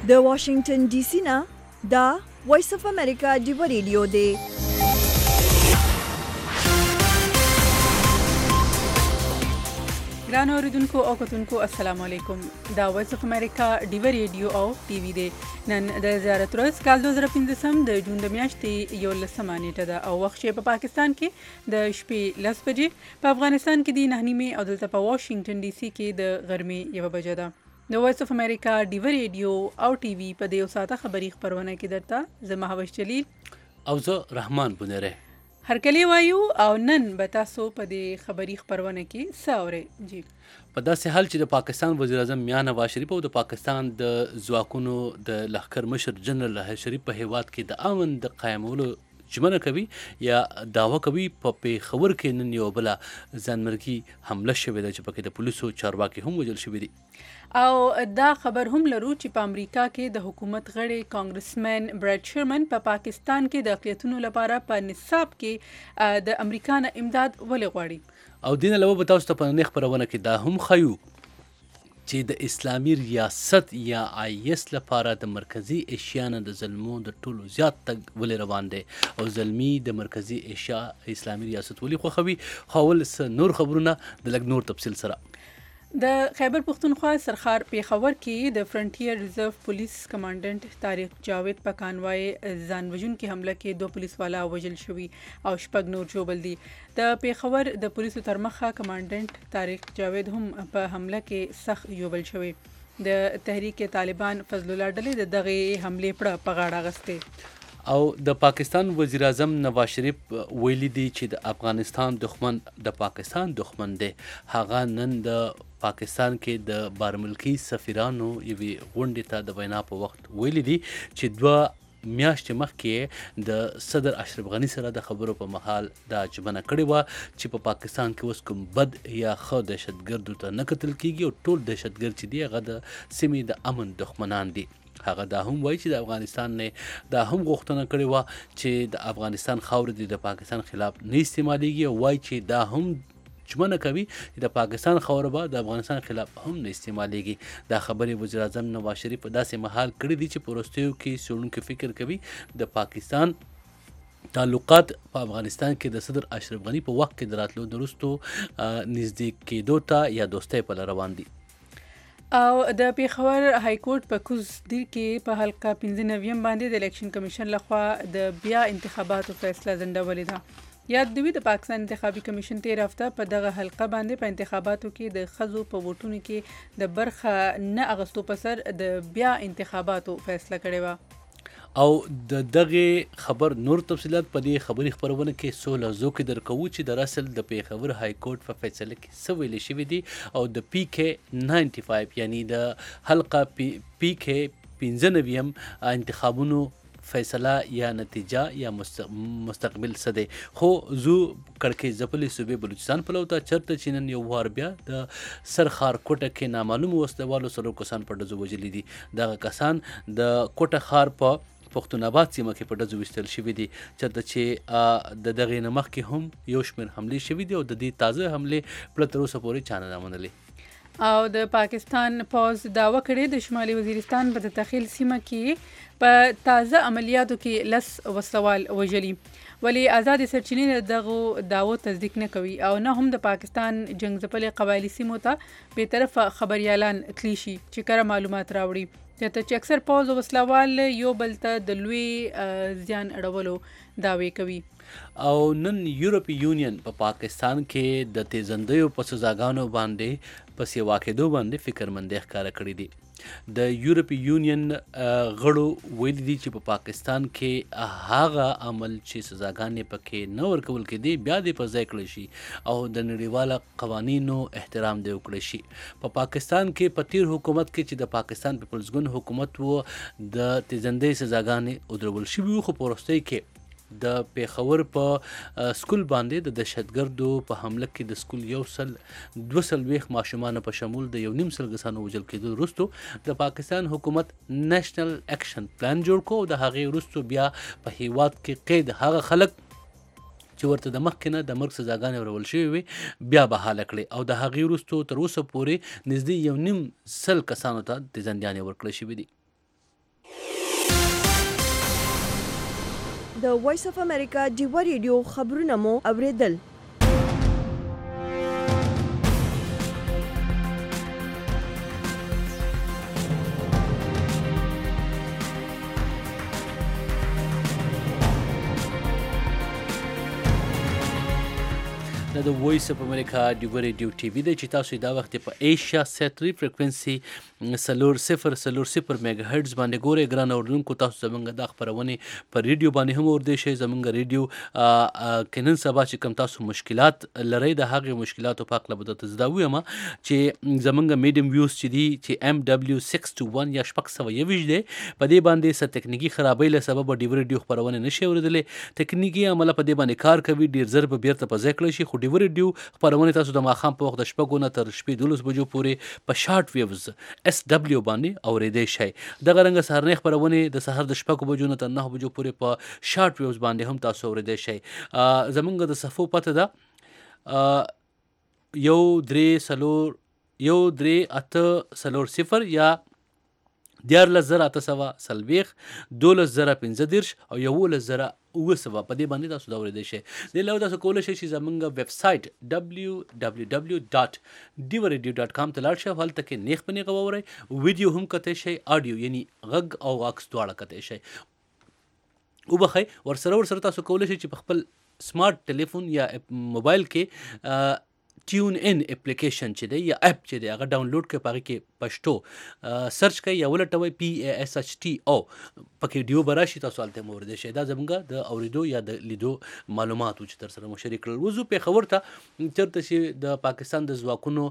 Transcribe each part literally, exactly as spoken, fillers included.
د واشنگټن ډي سي نه دا وایس اف امریکا ډیو ریډیو دی. ګران اوریدونکو او کتونکو السلام علیکم. دا وایس اف امریکا ډیو ریډیو او ټي وي دی. نن د زیارت ورځ کال دوه زره پنځم د جون د میاشتې یولسمه نیټه ده او وخت په پاکستان کې د شپې لس بجې، په افغانستان کې د نهه نیمې او دلته په واشنگټن ډي سي کې د غرمې یوه بجه ده. د وایس اف امریکا ډیو ریډیو او ټي وي په دې یو ساعته خبري خپرونه کې درته زه مهوش جلیل او زه رحمان بنیره هرکلی وایو او نن به تاسو په دې خبري خپرونه کې څه اورئ. جی په داسې حال چې د پاکستان وزیر اعظم میاں نواز شریف او د پاکستان د ځواکونو د لښکر مشر جنرال راحیل شریف په هیواد کې د امن د قایمولو ژمنه کوي یا دعوه کوي، په پیښور کې نن یو بله ځانمرګي حمله شوې ده چې پکې د پولیسو چارواکي هم وژل شوي دي. او دا خبر هم لرو چې په امریکا کې د حکومت غړي کانګرسمن براد شرمن په پا پاکستان کې د اقلیتونو لپاره په نصاب کې د امریکا نه امداد ولې غواړي. او دین علاوه به تاسو ته په نن خبرونه کې دا هم ښیو چې د اسلامي ریاست یا آی اس لپاره د مرکزی ایشیا نه د زلمو د ټولو زیات تګ ولې روان دی او زلمی د مرکزی ایشیا اسلامي ریاست ولې خوښوي. خاول څه نور خبرونه د لږ نور تفصیل سره. د خیبر پختونخوا سرخار پیښور کې د فرنټیر ریزرو پولیس کمانډنټ طارق جاوید په کانوای ځان وژونکي حمله کې دوه پولیس والا وژل شوي او شپږ نور ژوبل دي. د پیښور د پولیسو تر مخه کمانډنټ طارق جاوید هم په حمله کې سخت ژوبل شوی. د تحریک طالبان فضل الله ډلې د دغه حملې پړه په غاړه اخیستې. او د پاکستان وزیر اعظم نواز شریف ویلي دی چې د افغانستان دښمن د پاکستان دښمن دی. هغه نن د پاکستان کې د بارملکي سفیرانو یوې غونډې ته د وینا په وخت ویلي دي چې دوه میاشتې مخکې د صدر اشرف غني سره د خبرو په مهال دا ژمنه کړې وه چې په پاکستان کې اوس کوم بد یا ښه دهشتګردو ته نه کتل کیږي او ټول دهشتګرد چې دي هغه د سیمې د امن دښمنان دي. هغه دا هم وایي چې د افغانستان نه دا هم غوښتنه کړې وه چې د افغانستان خاورې د پاکستان خلاف نه استعمالیږي او وایي چې دا هم ژمنه کوي چې د پاکستان خاوره به د افغانستان خلاف هم نه استعمالیږي. دا خبرې وزیر اعظم نواز شریف په داسې مهال کړي دي چې په وروستیو کې څېړونکي فکر کوي د پاکستان تعلقات په افغانستان کې د صدر اشرف غني په وخت کې د راتلو د وروستو نږدې کېدو ته یا دوستۍ په لاره روان دي. او د پیښور های کورټ په کوز دیر کې په حلقه پنځه نویم باندې د الیکشن کمیشن لخوا د بیا انتخاباتو فیصله ځنډولې ده. یاد دوی د پاکستان انتخابي کمیشن تیر هفته په دغه حلقه باندې په انتخاباتو کې د ښځو په ووټونو کې د برخه نه اخیستو په سر د بیا انتخاباتو فیصله کړې وه. او د دغه خبر نور تفصیلات په دې خبري خبرونه کې څو لحظو کې درکوو چې در اصل د پیښور های کورټ په فیصله کې څه ویلې شوي دي او د پی کې ناینټي فایو یعنی د حلقه پی پی کې پنځه نویم انتخابونو فیصله یا نتیجه یا مستقبل څه دی. خو زو کړکۍ ځپلې صوبې بلوچستان پلو ته چېرته چې نن یو وار بیا د سرخار کوټه کې نامعلومو وسلوالو څلور کسان په ډزو وژلي دي. دغه کسان د کوټه ښار په پښتون آباد سیمه کې په ډزو ویشتل شوي دي، چېرته چې د دغې نه مخکې هم یو شمېر حملې شوي دي او د دې تازه حملې پړه تر اوسه پورې چا نه ده منلې. او د پاکستان پوز دعوه کړې د شمالي وزیرستان په تخیل سیمه کې په تازه عملیاتو کې لس وسلوال وژلي، ولی آزاد سرچینې دغه دعوو تصدیق نه کوي او نه هم د پاکستان جنگ ځپلې قبایلي سیمو ته بې طرفه خبریالان تللی شي چې کره معلومات راوړي. چېرته چې اکثر پوز او وسلوال یو بل ته د لوی زیان اړولو دعوې کوي. او نن یورپی یونین په پا پاکستان کې د تیزندیو په سزاګانو باندې پسې واقعېدو باندې فکرمندي ښکاره کړې دي. د یورپی یونین غړو ویلي دي چې په پا پاکستان کې هغه عمل چې سزاګانې پکې نه ورکول کېدي بیا دې په ځای کړی شي او د نړیواله قوانینو احترام دې وکړی شي. په پا پاکستان کې په تیر حکومت کې چې د پاکستان پیپلز ګوند حکومت و د تیزندۍ سزاګانې ودرول شوي وو، خو په وروستۍ کې د پیښور په سکول باندې د دهشتګردو په حمله کې د سکول یو سل دوه څلوېښت ماشومانو په شمول د یو نیم سل کسانو وژل کېدو وروستو د پاکستان حکومت نیشنل اکشن پلان جوړ کړو او د هغې وروستو بیا په هیواد کې قید هغه خلک چې ورته د مخکې نه د مرګ سزاګانې ورول شوې وي بیا بحاله کړې او د هغې وروستو تر اوسه پورې نږدې یو نیم سل کسانو ته تیزندیانې ورکړل شوي دي. د وایس اف امریکا ډیوه ریډیو خبرونه مو اوریدل. دا د وایس اف امریکا ډیوه ریډیو ټي وي دی چې تاسو دا وخت په ایشیا سیټري فریکوینسي څلور صفر څلور صفر میگا هرټز باندې ګورئ. ګران اورېدونکو تاسو زموږ دا خپرونې په ریډیو باندې هم اوردی شئ. زموږ ریډیو که نن سبا چې کوم تاسو مشکلات لرئ د هغې مشکلاتو په هکله به درته زه دا ووایم چې زموږ میډیم ویوز چې دي چې ایم ډبلیو سکس ټو ون یا شپږ سوه یویشت دی په دې باندې څه تکنیکي خرابۍ له سببه ډیوه ریډیو خپرونې نشي اورېدلی. تکنیکي عمله په دې باندې کار کوي ډېر ژر به بیرته په ځای کړی شي. خو ډیوه ریډیو خپرونې تاسو د ماښام په وخت د شپږو نه تر شپې دولس بجو پورې په شارټ ویوز اس ډبلیو باندې اورېدی شئ. دغه رنګه سهارنۍ خپرونې د سهار د شپږو بجو نه تر نهو بجو پورې په شارټ ویوز باندې هم تاسو اورېدی شئ. زموږ د صفحو پته ده یو درې څلور یو درې اته څلور صفر یا دیارلس زره اته سوه څلوېښت دولس زره پنځه دېرش او یولس زره اوه سوه په دې باندې تاسو دا اورېدی شئ. دې علاوه تاسو کولی شئ چې زموږ ویب سایټ ډبلیو ډبلیو ډبلیو ډاټ ډیوه ریډیو ډاټ کام ته لاړ شئ. هلته کې نیغ په نیغه واورئ. ویډیو هم کتی شئ، آډیو یعنی غږ او عکس دواړه کتی شئ. وبخئ ورسره ورسره تاسو کولی شئ چې په خپل سمارټ ټلیفون یا موبایل کې ټیون ان اپلیکیشن چې دی یا اپ چې دی هغه ډاونلوډ کړئ. په هغې کې پښتو سرچ کړئ یا ولټوئ پی ای ایس ایچ ټي او پکې ډیو به راشي تاسو هلته هم اورېدی شئ. دا زموږ د اورېدو یا د لیدو معلومات و چې در سره مو شریک کړل. وځو پېښور ته چېرته چې د پاکستان د ځواکونو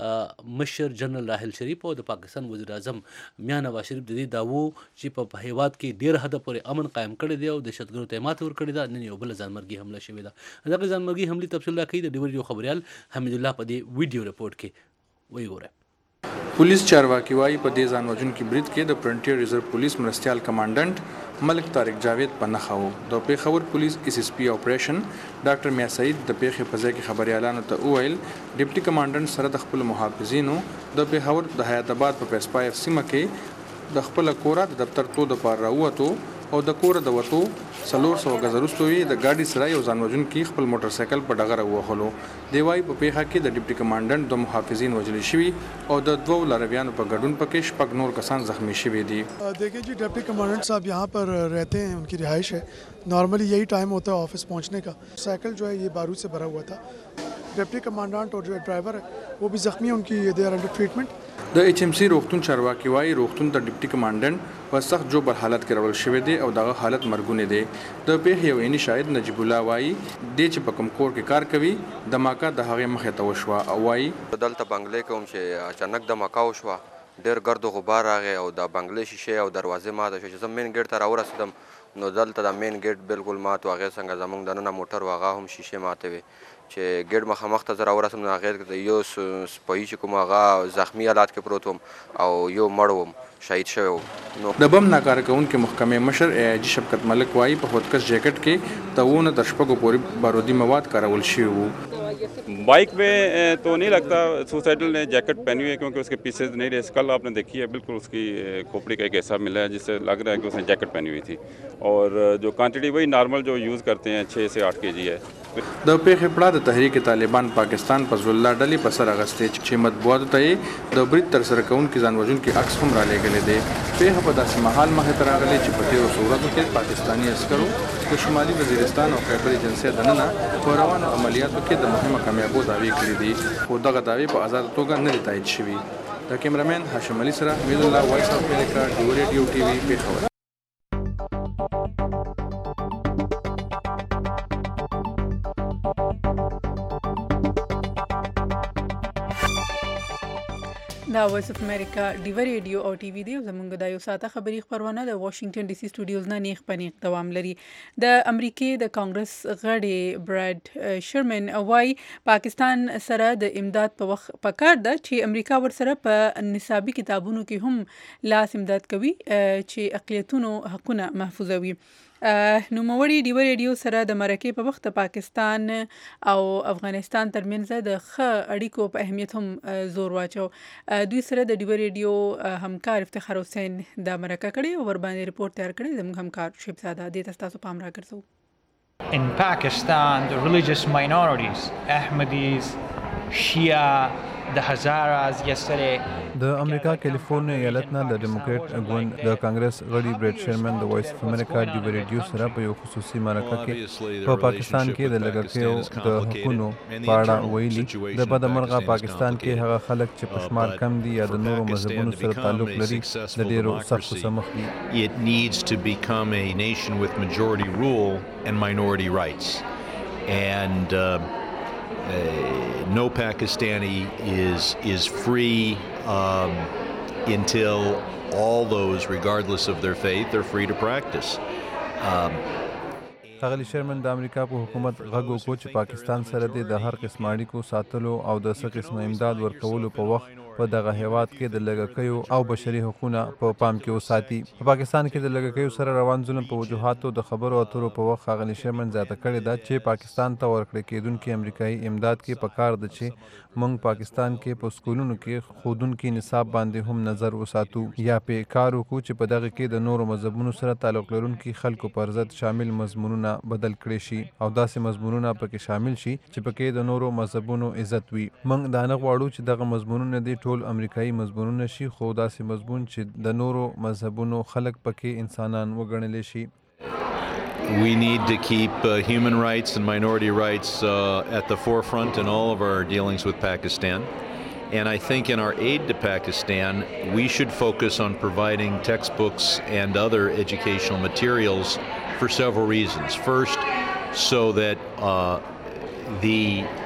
مشر جنرال راحل شریف او د پاکستان وزیر اعظم میاں نواز شریف د دې دعوو چې په هېواد کې ډېر حده پورې امن قایم کړی دی او دهشتګردو ته یې ماتې ورکړې ده. نن یو بله ځانمرګي حمله شوې ده. دغه ځانمرګي حملې تفصیل راکوي د ډیوه ریډیو خبریال حمید الله په دې ویډیو رپورټ کې ویې ګورئ. Police चारवाकी वाई په دې ځان وژونکي برید کې د فرنټیر ریزرو پولیس مرستیال کمانډنټ ملک طارق جاوید په نښه و. د پېښور پولیس اس اس پی اپریشن ډاکټر میا سعید د پیښې په ځای کې خبريالانو ته وویل ډیپټي کمانډنټ سره د خپل محافظینو د پېښور د حیات آباد په پیسپایر سیمه کې د خپل کوره د دفتر تو د پار راووتو او د کوره د وتو څلور سوه ګزه وروسته یې د ګاډي سره یو ځان وژونکي خپل موټر سایکل په ډغره ووهلو. دی وایي په پیښه کې د ډیپټي کمانډنټ دوه محافظین وژل شوي او د دوو لارویانو په ګډون پکې شپږ نور کسان زخمی شوي دي. देखिए जी डिप्टी कमांडेंट साहब यहाँ पर रहते हैं, उनकी रिहाइश है. नॉर्मली यही टाइम होता है ऑफिस पहुँचने का. साइकिल जो है ये बारूद से भरा हुआ था. डिप्टी कमांडेंट और जो ड्राइवर है वो भी जख्मी है, उनकी they are under treatment. د ایچ ام سی روغتون چارواکي وایي روغتون ته ډیپټي کمانډنټ په سخت جوبر حالت کې راوړل شوی دی او دغه حالت مرګونی دی. د پیښې یو عیني شاهد نجیب الله وایي دی چې په کوم کور کې کار کوي دماکه د هغې مخې ته وشوه او وایي دلته بنګلې کوم چې اچانک دماکه وشوه ډېر ګرد و غبار راغی او د بنګلې شیشې او دروازې ماته شوې چې زه مین ګیټ ته راورسېدم نو دلته د مین ګیټ بالکل مات و. هغې څنګه زموږ دننه موټر و هغه هم شیشې ماتې وې چې ګیټ مخامخ ته زه راورسم نو هغې ته یو سپایي چې کوم هغه زخمي حالات کې پروت وم او یو مړ وم شهید شوی وم. نو د بم ناکاره کوونکي محکمې مشر ای آی جي شفقت ملک وایي په خودکش جیکټ کې د اووه نه تر شپږو پورې بارودي مواد کارول شوي وو. Bike पे तो नहीं लगता सुसाइडल ने जैकेट पहनी हुई है क्योंकि उसके पीसेज नहीं रहे. कल आपने देखी है बिल्कुल उसकी खोपड़ी का एक हिस्सा मिला है जिससे लग रहा है कि उसने जैकेट पहनी हुई थी और जो क्वांटिटी वही नॉर्मल जो यूज़ करते हैं छः से आठ के जी है. د پیښې پړه د تحریک طالبان پاکستان په ځولا ډلې په سر اغستې چې مطبوعاتو ته یې د برید تر سره کوونکي ځان وژونکي عکس هم رالیږلی دی. پیښه په داسې مهال مخې ته راغلې چې په تېرو څو ورځو کې پاکستاني عسکرو د شمالي وزیرستان او خیبر ایجنسۍ دننه په روانو عملیاتو کې د مهمه کامیابو دعوې کړي دي خو دغه دعوې په ازاده توګه نه دي تایید شوي. د کیمرامین هاشم علي سره حمید الله وایس اف امریکا ډیوه ریډیو ټي وي پېښور. دا وایس اف امریکا ډیوه ریډیو او ټي وي دی. زموږ د یو ساعته خبري خبرونه د واشنگټن ډي سي سټوډیوز نه نیغ په نیغ دوام لري. د امریکې د کانګرس غړي براد شرمن وايي پاکستان سره د امداد په وخت پکار ده چې امریکا ورسره په نصابي کتابونو کې هم لاس امداد کوي چې اقلیتونو حقونه محفوظوي. نوموړي ډیوه ریډیو سره د مرکې په وخت پاکستان او افغانستان ترمنځ د ښه اړیکو په اهمیت هم زور واچو. دوی سره د ډیوه ریډیو همکار افتخار حسین د مرکه کړې او ور باندې رپورټ تیار کړی. زموږ همکار شیب زاده دې تاسو پام راګرځو. In Pakistan, the religious minorities, Ahmadis, Shia, the Hazaras yesterday. د امریکا کیلیفورنیا ایالت نه د ډیموکریټ ګوند د کانګرس غړي بریټ شرمن د وایس اف امریکا ډیو ریډیو سره په یو خصوصي مرکه کې په پاکستان کې د لګښتونو د حقوقو په اړه ویلي. د بدمرغه پاکستان کې هغه خلک چې په شمار کم دي یا د نورو مذهبونو سره تعلق لري د ډیرو سختو سره مخ دي. It needs to become a nation with majority rule and minority rights. And uh, Uh, no Pakistani is is free um, until all those, regardless of their faith, are free to practice. Um, ښاغلي شرمن د امریکا په حکومت غږ وکړو چې پاکستان سره د هر قسم اړیکو ساتلو او د څه قسم امداد ورکولو په وخت په دغه هیواد کې د لږکیو او بشري حقوقونه په پام کې وساتي. په پاکستان کې د لږکیو سره روان ظلم په وجوهاتو د خبرو اترو په وخت ښاغلي شرمن زیاته کړې ده چې پاکستان ته ورکړل کېدونکي امریکایي امداد کې پکار ده چې موږ پاکستان کې په سکولونو کې ښودونکي نصاب باندې هم نظر وساتو یا په کار وکړو چې په دغه کې د نورو مذهبونو سره تعلق لرونکي خلکو پر ضد شامل مضمونونه بدل کړي شي او داسې مضمونونه پکې شامل شي چې پکې د نورو مذهبونو عزت وي. موږ دا نه غواړو چې دغه مضمونونه دي ټول امریکایي مضمونونه شي، خو داسې مضمون چې د نورو مذهبونو خلک پکې انسانان وګڼل شي. We need to keep uh, human rights and minority rights uh, at the forefront in all of our dealings with Pakistan. And I think in our aid to Pakistan, we should focus on providing textbooks and other educational materials for several reasons. First, so that uh, the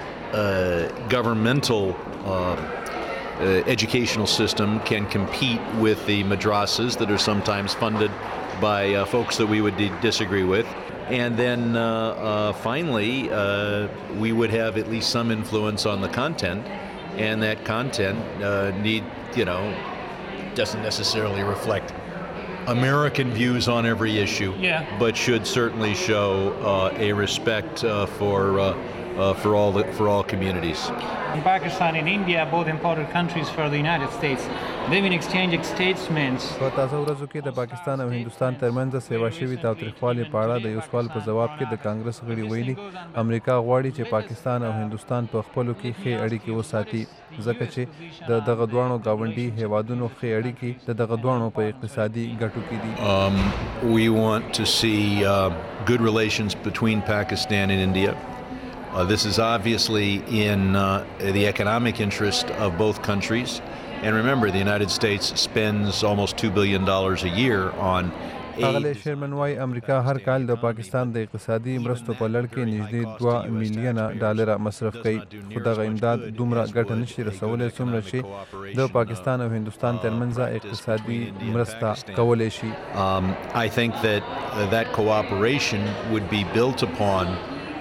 uh, governmental uh, uh, educational system can compete with the madrasas that are sometimes funded by uh, folks that we would d- disagree with. And then uh, uh, finally, uh, we would have at least some influence on the content, and that content uh, need, you know, doesn't necessarily reflect American views on every issue, yeah. but should certainly show uh, a respect uh, for uh, uh, for all the, for all communities. In Pakistan and India, both important countries for the United States, they've been exchanging statements. په تازه ورځو کې د پاکستان او هندوستان ترمنځ سیوا شوي تاوتریخوالي په اړه د یو سوال په ځواب کې د کانګرس غړي ویلي امریکا غواړي چې پاکستان او هندوستان په خپلو کې ښې اړیکې وساتي ځکه چې د دغه دواړو ګاونډي هیوادونو ښې اړیکې د دغه دواړو په اقتصادي ګټو کې دي. Um, we want to see uh, good relations between Pakistan and India. Uh, this is obviously in uh, the economic interest of both countries. And remember, the United States spends almost two billion dollars a year on ښاغلی شرمن وايي امریکا هر کال د پاکستان د اقتصادي مرستو په لړ کې نږدې دوه میلیونه ډالره مصرف کوي، خو دغه امداد دومره ګټه نشي رسولی څومره چې د پاکستان او هندوستان ترمنځ اقتصادي مرسته کولی شي. Um, I think that uh, that cooperation would be built upon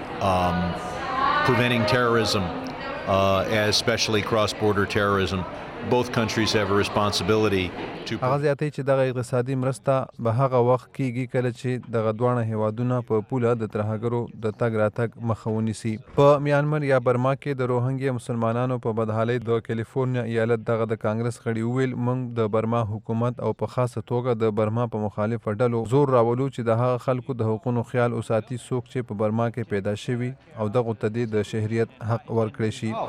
um, preventing terrorism, uh, especially cross-border terrorism. Both countries have a responsibility to. هغه زیاتوي چې دغه اقتصادي مرسته به هغه وخت کیږي کله چې دغه دواړه هیوادونه په پوله د ترهګرو د تګ راتګ مخه ونیسي. په میانمار یا برما کې د روهنګیا مسلمانانو په بدحالۍ د کیلیفورنیا ایالت دغه د کانګرس غړي وویل موږ د برما حکومت او په خاصه توګه د برما په مخالف ډلو زور راولو چې د هغه خلکو د حقوقو خیال وساتي څوک چې په برما کې پیدا شوي او دغه ته د شهریت حق ورکړي شي.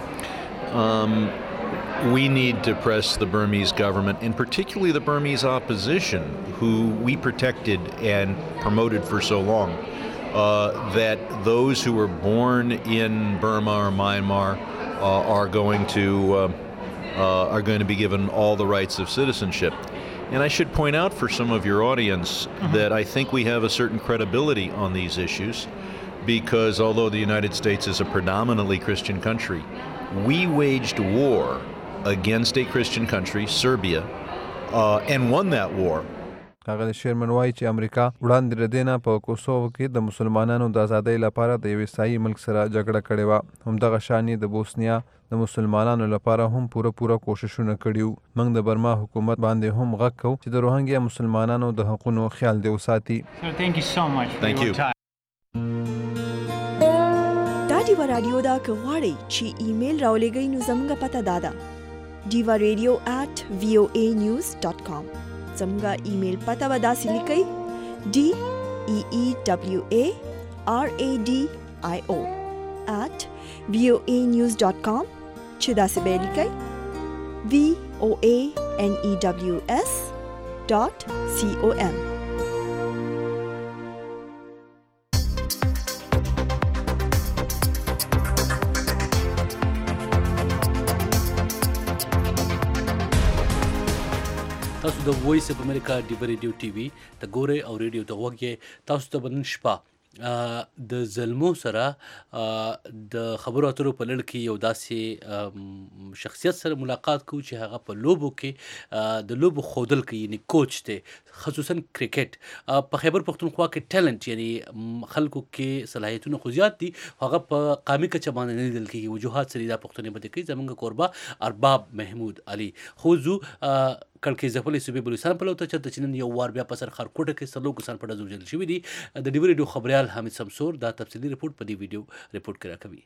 Um, We need to press the Burmese government, and particularly the Burmese opposition, who we protected and promoted for so long, uh, that those who were born in Burma or Myanmar uh, are going to uh, uh, are going to be given all the rights of citizenship. And I should point out for some of your audience mm-hmm. that I think we have a certain credibility on these issues, because although the United States is a predominantly Christian country, we waged war against a Christian country, Serbia, uh, and won that war. ښاغلی شیرمن وایي چې امریکا وړاندې له دې نه په کوسوو کې د مسلمانانو د ازادۍ لپاره د یو عیسایي ملک سره جګړه کړې وه. همدغه شان یې د بوسنیا د مسلمانانو لپاره هم پوره پوره کوششونه کړي وو. موږ د برما حکومت باندې هم غږ کوو چې د روهنګیا مسلمانانو د حقونو خیال دې وساتي. دا ډیوا رادیو دا که غواړئ چې ایمیل راولېږئ نو زموږ پته دا ده ډیوا ریډیو ایٹ وی او ای نیوز ډاټ کام. زموږ ایمیل پته به داسې لیکئ ډي ای ای ډبلیو ای آر ای ډي آی او ایٹ وی او ای نیوز ډاټ کام چې داسې به یې لیکئ وی او ای این ای ډبلیو اس ډاټ سی او ایم. تاسو د وایس اف امریکا ډیوا ریډیو ټي وي ته ګورئ او ریډیو ته غوږ یې. تاسو ته به نن شپه د زلمو سره د خبرو اترو په لړ کې یو داسې شخصیت سره ملاقات کوو چې هغه په لوبو کې د لوبو ښودل کوي، یعنی کوچ دی، خصوصا کرکټ. په خیبر پښتونخوا کې ټیلنټ یعنی خلکو کې صلاحیتونه خو زیات دي، هغه په قامي کچه باندې نه لیدل کېږي. وجوهات سره دا پوښتنې به دې کوي. زموږ کوربه ارباب محمود علي خو زو کړکۍ ځپلې صوبې بلوچستان په لور ته چېرته چې نن یو وار بیا په سر خارکوټه کې څلور کسان په ډزو وژل شوي دي. د ډیوا ریډیو خبریال حامد سمسور دا تفصیلي رپورټ په دې ویډیو رپورټ کې راکوي.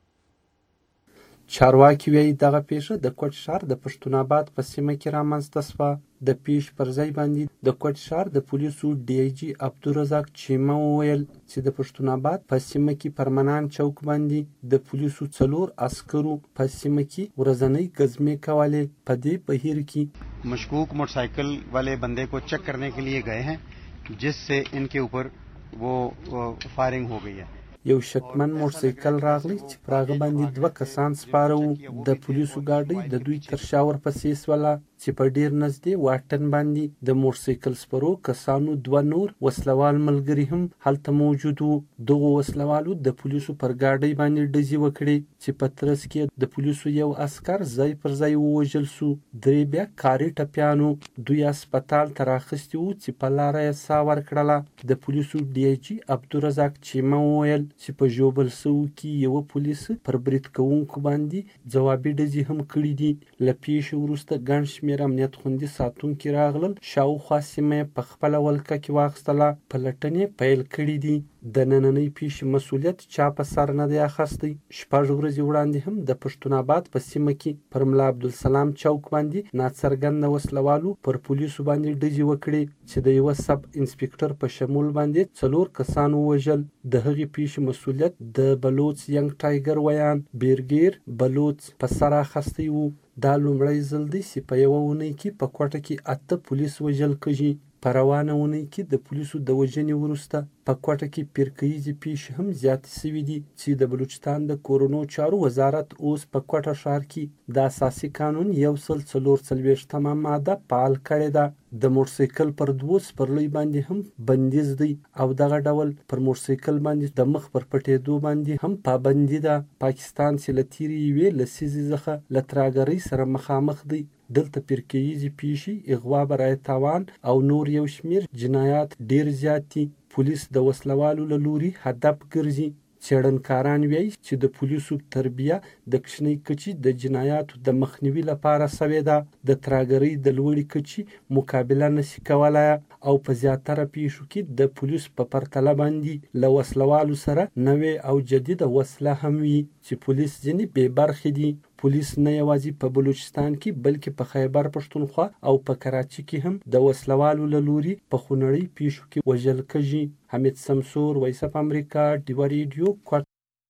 چارواکي وایي دغه پیښه د کوټ ښار د پښتون آباد په سیمه کې رامنځته شوه. د پیښې پر ځای باندې د کوټ ښار د پولیسو ډي آی جي عبدالرزاق چیمه وویل چې د پښتون آباد په سیمه کې پرمنان چوک باندې د پولیسو څلور عسکرو په سیمه کې ورځنۍ ګزمې کولې. په دې بهیر کې مشکوک موٹرسائیکل والے بندے کو چیک کرنے کے لیے گئے ہیں جس سے ان کے اوپر وہ فائرنگ ہو گئی ہے. یو شکمن موټرسایکل راغلی چې پر هغه باندې دوه کسان سپاره وو. د پولیسو ګاډۍ د دوی تر شا ورپسې سوله چې په ډېر نږدې واټن باندې د موټرسایکل سپرو کسانو دوه نور وسلوال ملګري هم هلته موجود وو. دغو وسلوالو د پولیسو پر ګاډۍ باندې ډزې وکړې چې په ترڅ کې د پولیسو یو عسکر ځای پر ځای ووژل سو. درې بیا کاري ټپیانو دوی هسپتال ته راخیستي وو چې په لاره یې ساه ورکړله. د پولیسو ډي آی جي عبدالرزاق چیمه وویل چې په ژوبل سوو کې یوه پولیس پر برید کوونکو باندې ځوابي ډزې هم کړي دي. له پیښې وروسته ګڼ شمېر امنیت خوندي ساتونکي راغلل. شاوخوا سیمه یې په خپله ولکه کې واخیستله. پلټنې پیل کړي دي. د نننۍ پیښې مسؤلیت چا په سر نه دی اخیستی. شپږ ورځې وړاندې هم د پښتون آباد په سیمه کې پر ملا عبدالسلام چوک باندې ناڅرګنده وسلوالو پر پولیسو باندې ډزې وکړې چې د یوه سب انسپکټر په شمول باندې څلور کسان ووژل. د هغې پیښې مسؤلیت د بلوڅ ینګ ټایګر ویان بیرګیر بلوڅ په سر اخیستی و. دا لومړی ځل دی چې په یوه اونۍ کې په کوټه کې اته پولیس وژل کېږي. په روانه اونۍ کې د پولیسو د وژنې وروسته په کوټه کې پیرکیزې پیښې هم زیاتې شوي دي چې د بلوچستان د کورونو چارو وزارت اوس په کوټه ښار کې د اساسي قانون یو سل څلور څلوېښتمه ماده فعال کړې ده. د موټرسایکل پر دوو سپرلیو باندې هم بندیز دی او دغه ډول پر موټرسایکل باندې د مخ پر پټېدو باندې هم پابندي ده. پاکستان چې له تېرې یوې لسیزې څخه له ترهګرۍ سره مخامخ دی. دلته پیرکیزې پیښې، اغوا برای تاوان او نور یو شمېر جنایات ډېر زیات دي. پولیس د وسلوالو له لوري هدف ګرځي. څېړنکاران وایي چې د پولیسو تربیه د کوچنۍ کچې د جنایاتو د مخنیوي لپاره سوې ده. د ترهګرۍ د لوړې کچې مقابله نشي کولی او په زیاتره پیښو کې د پولیسو په پرتله باندې له وسلوالو سره نوې او جدیده وسله هم وي چې پولیس ځینې بې برخې دي. پولیس نه یوازې په بلوچستان کې بلکې په خیبر پښتونخوا او په کراچي کې هم د وسلوالو له لوري په خونړۍ پیښو کې وژل کېږي. حمید سمسور، وایس اف امریکا، ډیوا ریډیو، کوټ.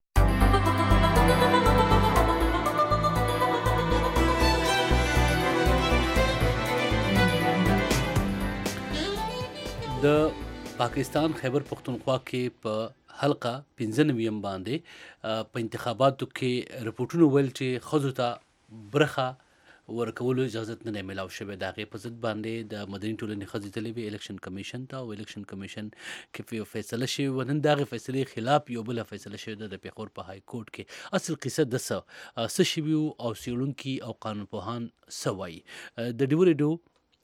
د پاکستان خیبر پښتونخوا کې په حلقه پنځه نویم باندې په انتخاباتو کې رپورټونه ویل چې ښځو ته برخه ورکولو اجازت نه دی میلاو شوی. د هغې په ضد باندې د مدني ټولنې ښځې تللې وې الیکشن کمیشن ته او الیکشن کمیشن کې یو فیصله شوې وه. نن د هغې فیصلې خلاف یو بله فیصله شوې ده د پېښور په های کورټ کې. اصل قصه د څه څه شوي وو او څېړونکي او قانونپوهان څه وایي. د ډیوا ریډیو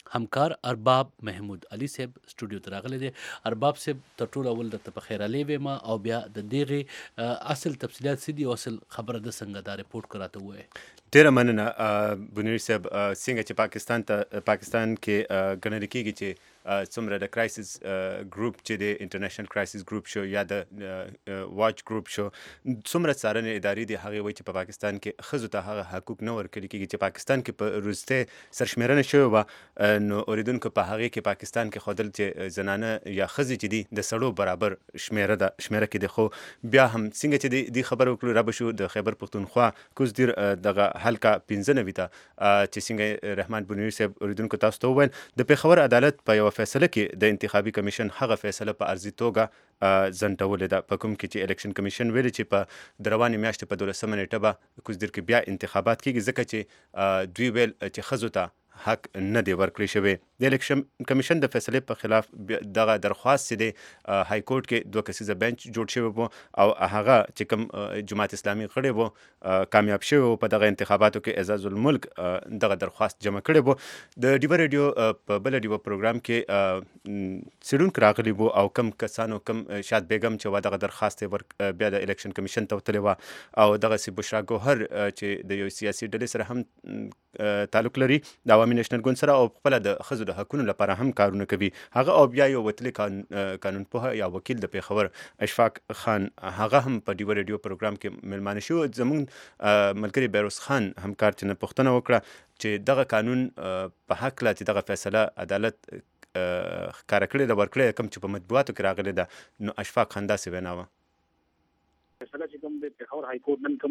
همکار ارباب محمود علي صاحب سټوډیو ته راغلی دی. ارباب صاحب تر ټولو اول درته په خیر علي ویم او بیا د دغې اصل تفصیلات څه دي او اصل خبره د څنګه دا رپورټ کراته وایي. ډیره مننه بنیر صاحب. څنګه چې پاکستان ته پاکستان کې ګڼل کېږي چې څومره د کرایسس ګروپ چې د انټرنیشنل کرایسس ګروپ شو یا د واچ ګروپ شو څومره څارنې ادارې دي هغې وایي چې په پاکستان کې ښځو ته هغه حقوق نه ورکړل کېږي چې پاکستان کې په وروستۍ سرشمېرنه شوې وه نو اورېدونکو په هغې کې پاکستان کې ښودل چې زنانه یا ښځې چې دي د سړو برابر شمېره ده شمېره کې دي. خو بیا هم څنګه چې دې خبره وکړو را به شو د خیبر پښتونخوا کوزدیر دغه حلقه پنځه نوي ته چې څنګه رحمان بنیر صاحب اورېدونکو تاسو ته وویل د پېښور عدالت په یوه فیصله کې د انتخابي کمیشن هغه فیصله په ارضي توګه ځنډولې ده په کوم کې چې الیکشن کمیشن ویلي چې په د روانې میاشتې په دولسمه نیټه به کوزدیر کې بیا انتخابات کېږي ځکه چې دوی ویل چې ښځو ته حق نه دی ورکړی شوی. د الیکشن کمیشن د فیصلې په خلاف دغه درخواست چې د های کورټ کې دوه کسیزه بنچ جوړ شوی و او هغه چې کوم جماعت اسلامي غړی و کامیاب شوی و په دغه انتخاباتو کې اعزاز الملک دغه درخواست جمع کړی و. د ډیوه ریډیو په بله ډیوه پروګرام کې څېړونکي راغلي وو او کم کسانو کم شاد بیګم چې وه دغه درخواست یې بیا د الیکشن کمیشن ته وتلې وه او دغسې بشرا ګوهر چې د یو سیاسي ډلې سره هم تعلق لري د عوامي نیشنل ګوند سره او خپله د ښځو د حقونو لپاره هم کارونه کوي هغه او بیا یو وتلی قانون پوه یا وکیل د پیښور اشفاق خان هغه هم په ډیوه ریډیو پروګرام کې ملمانه شو. زموږ ملګري بیروز خان همکار چې نه پوښتنه وکړه چې دغه قانون په هکله چې دغه فیصله عدالت ښکاره کړې ده ورکړې کوم چې په مطبوعاتو کې راغلې ده نو اشفاق خان داسې وینا وه. فیصله چې کوم د پیښور های کورټ نن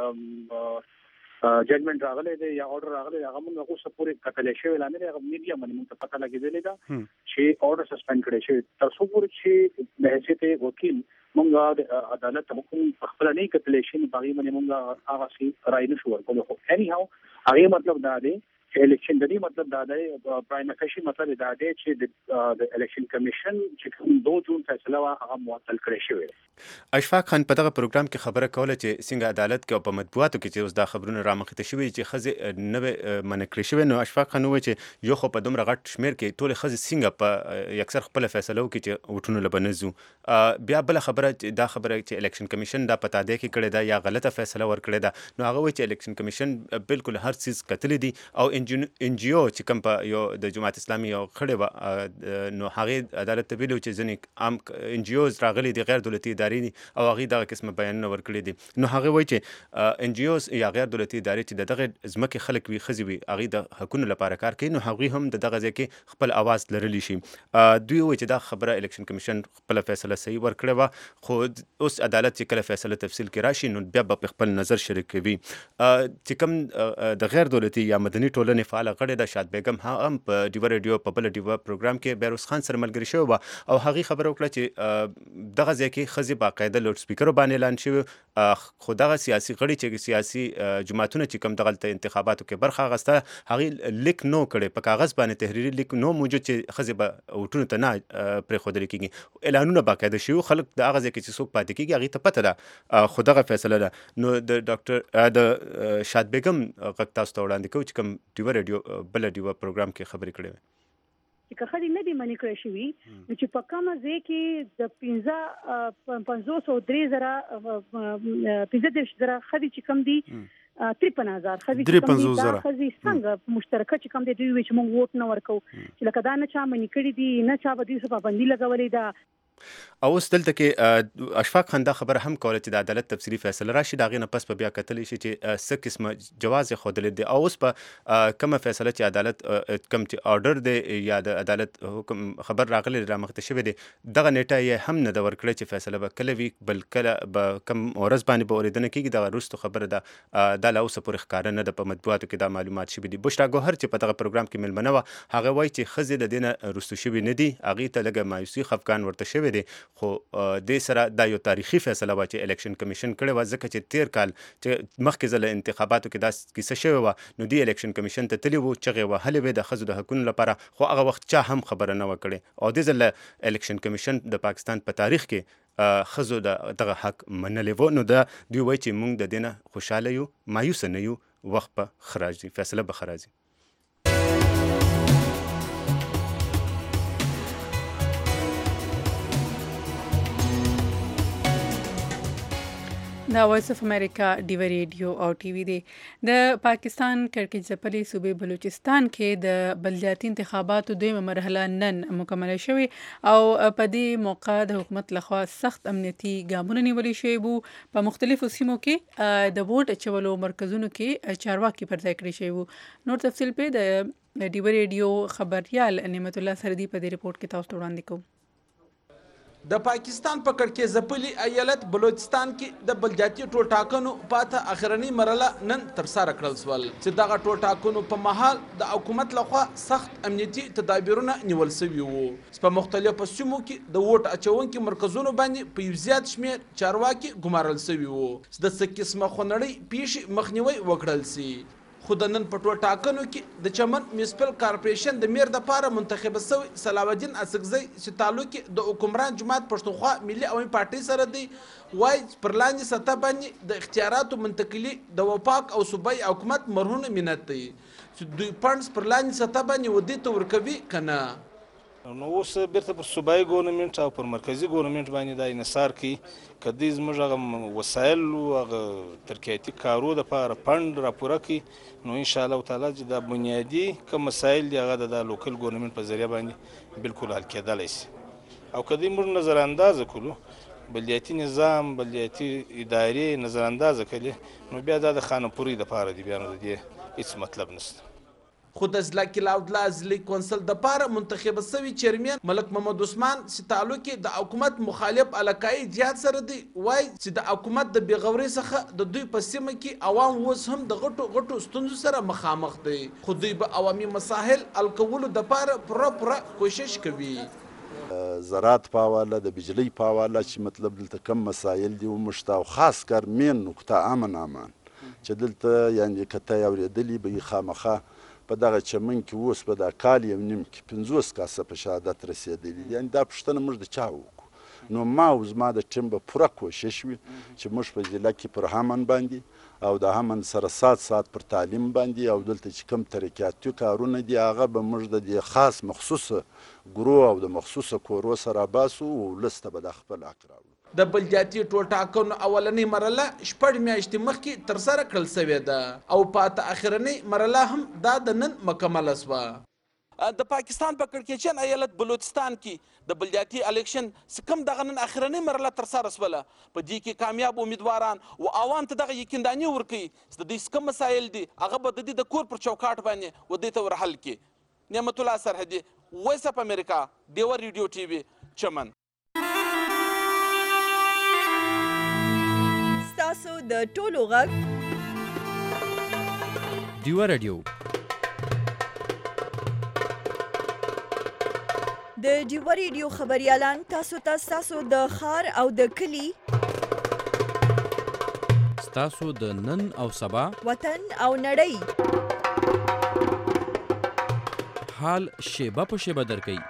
کوم ججمنټ راغلی دی یا order راغلی دی هغه موږ اوسه پورې کتلی شوی لا نه دی. هغه میډیا باندې موږ ته پته لګېدلې ده چې order سسپینډ کړی شوی تر څو پورې چې د حیثیت وکیل موږ د عدالت حکم خپله نه کتلی شي نو په هغې باندې موږ هغسې رایې نه شو ورکولی. خو اني هاو هغې مطلب دا دی چې الیکشن د دې مطلب دا دی پرایم فیشي مطلب دا دی چې د الیکشن کمیشن چې کوم دو جون فیصله وه هغه معطل کړی شوی دی. اشفاق خان په دغه پروګرام کې خبره کوله چې څنګه عدالت کې او په مطبوعاتو کې چې اوس دا خبرونه رامخته شوي چې ښځې نه وې منع کړې شوې نو اشفاق خان وویل چې یو خو په دومره غټ شمېر کې ټولې ښځې څنګه په یکسر خپله فیصله وکړي چې وټونو له به نه ځو. بیا بله خبره دا خبره چې الیکشن کمیشن دا په تادیه کې کړې ده یا غلطه فیصله ورکړې ده نو هغه وایي چې الیکشن کمیشن بالکل هر څیز کتلی دي او ان جی او چې کوم په یو د جماعت اسلامي یو غړی وه نو هغې عدالت ته ویلي چې ځینې عام ان جی اوز راغلي دي غیر دولتي ادارې دي او هغې دغه قسمه بیانونه ورکړي دي نو هغې وایي چې ان جی اوز یا غیر دولتي ادارې چې د دغې ځمکې خلک وي ښځې وي هغې د حقونو لپاره کار کوي نو هغوی هم د دغه ځای کې خپل اواز لرلی شي. دوی وایي چې دا خبره الیکشن کمیشن خپله فیصله صحیح ورکړې وه خو اوس عدالت چې کله فیصله تفصیل کې راشي نو بیا به په خپل نظر شریکوي. چې کوم د غیر دولتي یا مدني ټولنې فعاله غړې ده شاد بیګم هم په ډیوه ریډیو په بله ډیوه پروګرام کې بیروز خان سره ملګري شوې وه او هغې خبره وکړه چې دغه ځای کې ښځې باقاعده لوډ سپیکرو باندې اعلان شوي خو دغه سیاسي غړي چې سیاسي جماعتونه چې کوم دغلته انتخاباتو کې برخه اخیسته هغې لیک نو کړی په کاغذ باندې تحریري لیک نو موجود چې ښځې به وټونو ته نه پرېښودلی کېږي اعلانونه باقاعده شوي خلک د هغه ځای کې چې څوک پاتې کېږي هغې ته پته ده خو دغه فیصله ده. نو د ډاکټر د شاد بیګم غږ تاسو ته وړاندې کوو چې کوم ډیوه ریډیو بله ډیوه پروګرام کې خبرې کړې وې چې که ښځې نه دي منع کړی شوي نو چې په کومه ځای کې د پنځه پنځوس او درې زره پنځه دېرش زره ښځې چې کوم دي تریپن هزار ښځې چې کوم دي دا ښځې څنګه مشترکه چې کوم دی دوی وایي چې موږ ووټ نه ورکوو چې لکه دا نه چا منع کړي دي نه چا به دوی څه پابندي لګولې ده. او اوس دلته کې اشفاق خان دا خبره هم کوله چې د عدالت تفصیلي فیصله راشي د هغې نه پس به بیا کتلی شي چې څه قسمه جواز یې ښودلی دی او اوس به کومه فیصله چې عدالت کوم چې آرډر دی یا د عدالت حکم خبر راغلی رامخته شوی دی دغه نیټه یې هم نه ده ورکړی چې فیصله به کله وي بل کله به کوم ورځ باندې به اورېدنه کېږي دغه وروستو خبره ده دا لا اوسه پورې ښکاره نه ده په مطبوعاتو کې دا معلومات شوي دي. بشرا ګوهر چې په دغه پروګرام کې مېلمنه وه هغه وایي چې ښځې د دې نه وروستو شوي نه دي هغې ته لږه مایوسي خفګان ورته شوی دی خو دې سره دا یو تاریخي فیصله وه چې الیکشن کمیشن کړې وه ځکه چې تیر کال چې مخکې ځله انتخاباتو کې دا کیسه شوې وه نو دې الیکشن کمیشن ته تللي وو چغې وهلې وې د ښځو د حقونو لپاره خو هغه وخت چا هم خبره نه وه کړې او دې ځله الیکشن کمیشن د پاکستان په تاریخ کې ښځو د دغه حق منلی و نو دا دوی وایي چې موږ د دې نه خوشحاله یو مایوسه نه یو وخت به ښه راځي فیصله به ښه راځي. دا وایس اف امریکا ډیو ریډیو او ټي وي دی د پاکستان کړکېچ ځپلي صوبې بلوچستان کې د بلدیاتي انتخاباتو دویمه مرحله نن مکمله شوې او په دې موقع د حکومت لخوا سخت امنیتي ګامونه نیولي شوي وو. په مختلفو سیمو کې د ووټ اچولو مرکزونو کې چارواکي پر ځای کړي شوي وو. نور تفصیل په د ډیو ریډیو خبريال نعمت الله سردي په دې ریپورت کې تاسو ته وړاندې کوم. د پاکستان په کړکېچ ځپلي ایالت بلوچستان کې د بلدیاتي ټولټاکنو پاته اخرنۍ مرحله نن ترسره کړل شول چې دغه ټولټاکنو په مهال د حکومت لخوا سخت امنیتي تدابیرونه نیول شوي وو. په مختلفو سیمو کې د ووټ اچونکو مرکزونو باندې په یو زیات شمېر چارواکي ګمارل شوي وو چې د څه قسمه خونړۍ پیښې مخنیوی وکړل شي. خو د نن په ټولټاکنو کې د چمن میونسپل کارپوریشن د میر دپاره منتخبه شوی صلاح الدین اڅکزی چې تعلق د حکمران جماعت پښتونخوا ملي عوامي پارټۍ سره دی وایي پر لاندې سطح باندې د اختیاراتو منتقلي د وفاق او صوبایي حکومت مرهون منت دی چې دوی فنډز پر لاندې سطح باندې ودې ته ورکوي که نه. نو اوس بیرته پر صوبایي ګورنمنټ او پر مرکزي ګورنمنټ باندې دا انحصار کوي که دوی زموږ هغه وسایل هغه ترکیاتي کارو دپاره فنډ راپوره کړي نو انشاءالله تعالی چې دا بنیادي کوم مسایل دي هغه د لوکل ګورنمنټ په ذریعه باندې بالکل حل کېدلی شي. او که دوی موږ نظر اندازه کړو بلدیاتي نظام بلدیاتي ادارې نظر اندازه کړي نو بیا دا د خانهپورۍ دپاره دي بیا نو د دې هېڅ مطلب نشته. خو د ضلع کلاودلا ضلعي کونسل دپاره منتخبه شوي چیرمن ملک محمد عثمان چې تعلق د حکومت مخالف علاقایي جهات سره دی وایي چې د حکومت د بېغورۍ څخه د دوی په سیمه کې عوام اوس هم د غټو غټو ستونزو سره مخامخ دی خو دوی به عوامي مسایل حل کولو دپاره پوره پوره کوشش کوي. زراعت په حواله د بجلۍ په حواله چې مطلب دلته کم مسایل دي ومشته او خاص کر مین نقطه امن امان چې دلته یعنې که ته یې اورېدلي به یې خامخا په دغه چمن کې اوس په دا کال یو نیم کې پنځوس کسه په شهادت رسېدلي دي. یعنې دا پوښتنه موږ د چا وکړو نو ما او زما د ټیم به پوره کوشش وي چې موږ په ضلع کې پر امن باندې او د امن سره سات سات پر تعلیم باندې او دلته چې کوم ترقیاتي کارونه دي هغه به موږ د دې خاص مخصوصه ګروه او د مخصوصه کورو سره باسو او ولس ته به د خپل حق راوړو. د بلدیاتي ټولټاکنو اولنۍ مرحله شپږ میاشتې مخکې ترسره کړل شوې ده او پاته اخرنۍ مرحله هم دا د نن مکمله شوه. د پاکستان په کړکېچن ایالت بلوچستان کې د بلدیاتي الیکشن چې کوم دغه نن اخرنۍ مرحله ترسره شوله په دې کې کامیاب امیدواران و عوام ته دغه یقینداني ورکوي چې د دوی څه کوم مسایل دي هغه به د دوی د کور پر چوکاټ باندې ودې ته ورحل کړي. نعمت الله سرحدي وایس اف امریکا ډیو ریډیو ټي وي چمن. تاسو د ټولو غږ ډیو ریډیو د ډیو ریډیو خبريالان تاسو ته تاسو د خار او د کلی تاسو د نن او سبا وطن او نړۍ حال شیبه په شیبه درکوي.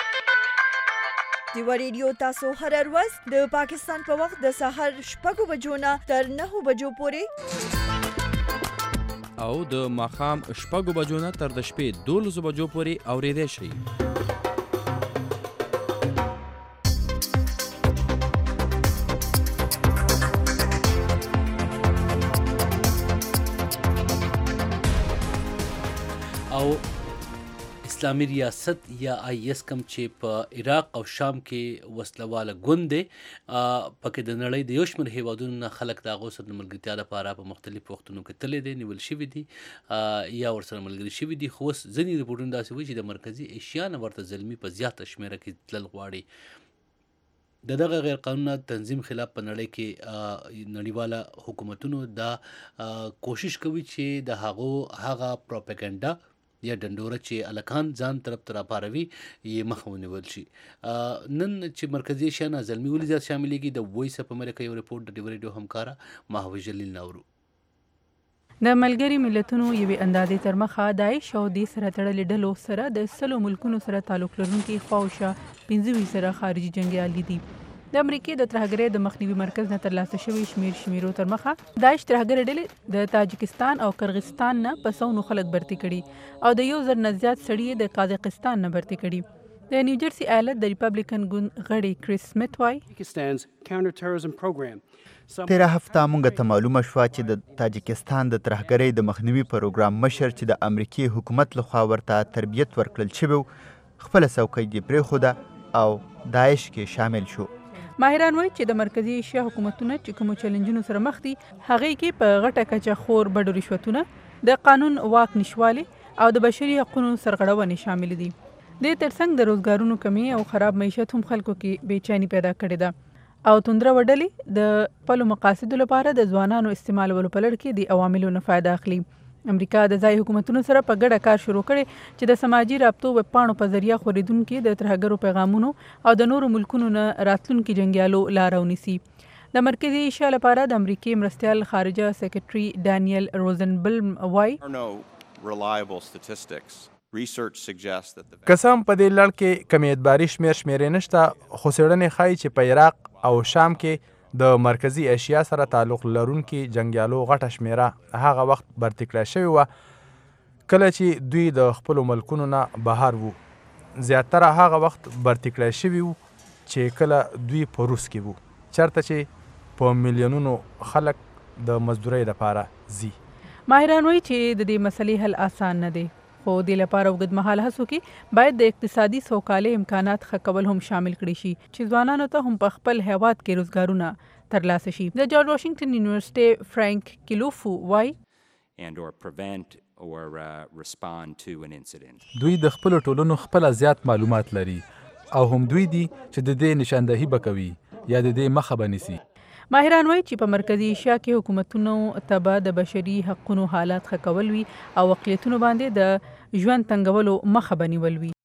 ډیو ریډیو تاسو هر ورځ د پاکستان په وخت د سهار شپږو بجو نه تر نهو بجو پورې او د ماښام شپږو بجو نه تر د شپې دولسو بجو پورې اورېدی شئ. او اسلامي ریاست یا آی اس کم چې په عراق او شام کې وسلواله ګوند دی پکې د نړۍ د یو شمېر هیوادونو نه خلک د هغو سره د ملګرتیا لپاره په مختلفو وختونو کې تللی دی نیول شوي دي یا ورسره ملګري شوي دي. خو اوس ځینې رپورټونه داسې وایي چې د مرکزي ایشیا نه ورته زلمي په زیاته شمېره کې تلل غواړي. د دغه غیر قانونه تنظیم خلاف په نړۍ کې نړیواله حکومتونو دا کوشش کوي چې د هغو هغه پروپاګاندا یا ډنډوره چې الکان ځان طرف ته راپاروي یې مخه ونیول شي. نن چې مرکزي ایشیا نه زلمي ولې زیات شاملېږي د وایس اف امریکا یو رپورټ د ډیو ریډیو همکاره محوج جلیل ناورو. د ملګري ملتونو یوې اندازې تر مخه داعش او دې سره تړلې ډلو سره د سلو ملکونو سره تعلق لرونکي خواوشا پنځه ویشت سره خارجي جنګیالي دي. د امریکې د ترهګرۍ د مخنیوي مرکز نه ترلاسه شوی شمیر شمیرو تر مخه داعش ترهګرۍ ډلې د تاجکستان او قرغیزستان نه په سونو خلک برتي کړي او د یو زر نه زیات سړي د قازقستان نه برتي کړي. د نیوجرسي ایالت د ریپبلیکن ګوند غړي کریس سمیت وایي تیره هفته موږ ته معلومه شوه چې د تاجکستان د ترهګرۍ د مخنیوي پروګرام مشر چې د امریکي حکومت لخوا ورته تربیت ورکړل شوی خپله څوکۍ یې پرېښوده او داعش کې شامل شو. ماهران وایي چې د مرکزي ایشیا حکومتونه چې کومو چیلنجونو سره مخ دي هغې کې په غټه کچه خور بډو رشوتونه، د قانون واک نشوالي او د بشري حقونو سرغړونې شامل دي. دې ترڅنګ د روزګارونو کمی او خراب معیشت هم خلکو کې بېچیني پیدا کړې ده او توندره وډلې د خپلو مقاصدو لپاره د ځوانانو استعمالولو په لړ کې د عواملو نه فایده اخلي. امریکا د ځایي حکومتونو سره په ګډه کار شروع کړی چې د سماجي رابطو ویب پاڼو په ذریعه خورېدونکي د ترهګرو پیغامونو او د نورو ملکونو نه راتلونکي جنګیالو لاره ونیسي. د مرکزي ایشیا لپاره د امریکې مرستیال خارجه سیکرټري ډانیل روزنبلم وایي قسم په دې لړ کې کمی اعتباري شمېر شمېرې نشته، خو څېړنې ښایي چې په عراق او شام کې د مرکزي ایشیا سره تعلق لرونکي جنګیالو غټه شمېره هغه وخت برتي کړای شوې وه کله چې دوی د خپلو ملکونو نه بهر وو. زیاتره هغه وخت برتي کړای شوي وو چې کله دوی په روس کې وو، چېرته چې په میلیونونو خلک د مزدورۍ لپاره ځي. ماهران وایي چې د دې مسلې حل آسان نه دی، خو دې لپاره اوږدمهاله هڅو کې باید د اقتصادي سوکالۍ امکانات ښه کول هم شامل کړي شي چې ځوانانو ته هم په خپل هیواد کې روزګارونه ترلاسه شي. د جورج واشنګټن یونیورسټۍ فرانک کیلوفو وایي دوی د خپلو ټولنو خپله زیات معلومات لري او هم دوی دي چې د دې نشاندهي به کوي یا د دې مخه به نیسي. ماهران وایي چې په مرکزي ایشیا کې حکومتونو ته به د بشري حقونو حالات ښه کول وي او اقلیتونو باندې د ژوند تنګولو مخه به نیول وي.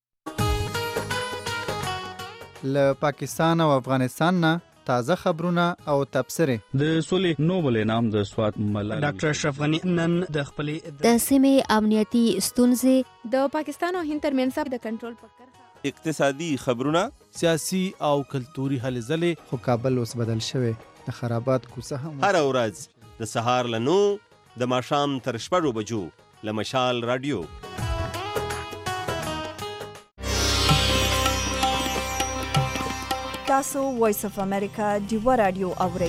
له پاکستان او افغانستان نه تازه خبرونه او تبصرې. د سولې نوبل انعام د سوات ملالۍ ډاکټر اشرف غني نن د خپلې د سیمې امنیتي ستونزې، د پاکستان او هند ترمنځ د کنټرول په کرښه، اقتصادي خبرونه، سیاسي او کلتوري هلې ځلې. خو کابل اوس بدل شوی، د خرابات کوڅه هم هره ورځ د سهار له نو د ماښام تر شپږو بجو له مشال راډیو. تاسو وایس اف امریکا ډیوه راډیو اورئ.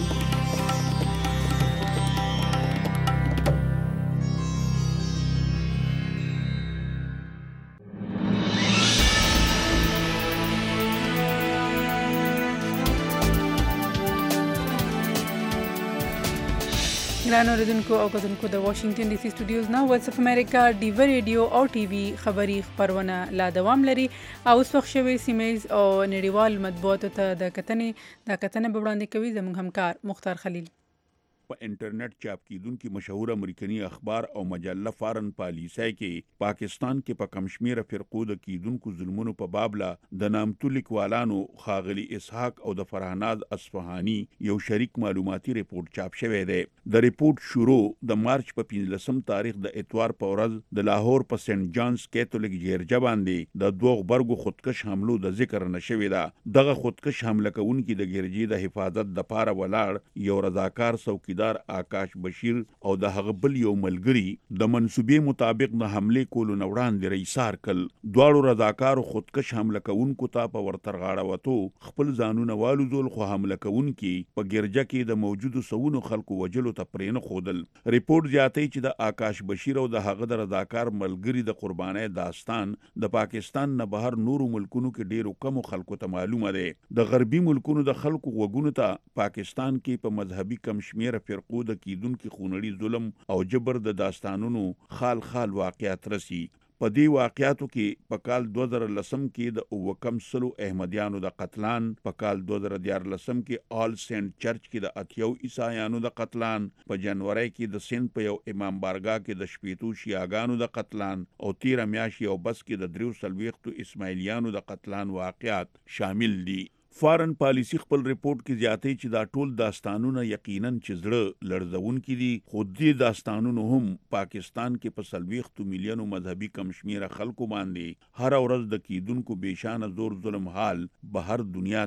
ګران اوریدونکو او کتونکو د واشنگټن ډي سي سټوډیوز نه وایس اف امریکا ډیوه ریډیو او ټي وي خبري خبرونه لا دوام لري او اوس وخت شوی سیمایز او نړیوال مطبوعاتو ته د کتنې د کتنې په وړاندې کوي زموږ همکار مختار خلیل. په انټرنیټ چاپ کیدونکي مشهور امریکایي اخبار او مجله فارن پالیسي کې پاکستان کې په کم شمیره فرقو د کیدونکو ظلمونو په باب لا د نامتو لیکوالانو خاغلی اسحاق او د فرهناز اصفهاني یو شریک معلوماتي ریپورت چاپ شوی دی. د ریپورت شروع د مارچ په پنځلسم تاریخ د اتوار په ورځ د لاهور په سنت جانز کیتولیک جیرجه باندې د دوه غبرګو خودکش حملو د ذکر نشوي ده. دغه خودکش حمله کوونکي د ګرجې د حفاظت د پاره ولاړ یو رضاکار څوکیدار آکاش بشیر او د هغه بل یو ملګری د منسوبې مطابق د حمله کولو نه وړاندې رئیسار کل. دواړو رضاکارو خودکش حمله کوونکو ته په ورتر غاړه وته خپل ځانونه والوزول، خو حمله کوونکي په ګرجه کې د موجودو سونو خلکو وجلو ته پرې نه ښودل. ریپورت زیاتوي چې د آکاش بشیر او د هغه د رضاکار ملګري د قربانۍ داستان د پاکستان نه بهر نورو ملکونو کې ډیرو کمو خلکو ته معلومه ده. د غربي ملکونو د خلکو وګونو ته پاکستان کې په مذهبي کم شمیر فرقو د کیدونکو خونړي ظلم او جبر د داستانونو خال خال واقعیت رسی. په دې واقعاتو کې په کال دوه زره لسم کې د اوکم سلو احمدیانو د قتلان، په کال دوه زره دیارلسم کې آل سینټ چرچ کې د اتیو عیسایانو د قتلان، په جنوري کې د سند په یو امام بارګاه کې د شپېتو شیعاګانو د قتلان او تیره میاشت یو بس کې د دریو څلوېښتو اسماعیلیانو د قتلان واقعات شامل دي. فارن پالیسی خپل ریپورت کې زیاتې چې دا ټول داستانونه یقیناً چې زړه لړزونکي دي، خو دې داستانونو هم پاکستان کې په څلوېښتو میلیونو مذهبي کم شمېره خلکو باندې هر ورځ د کیدونکو بېشانه زور ظلم حال بهر دنیا ته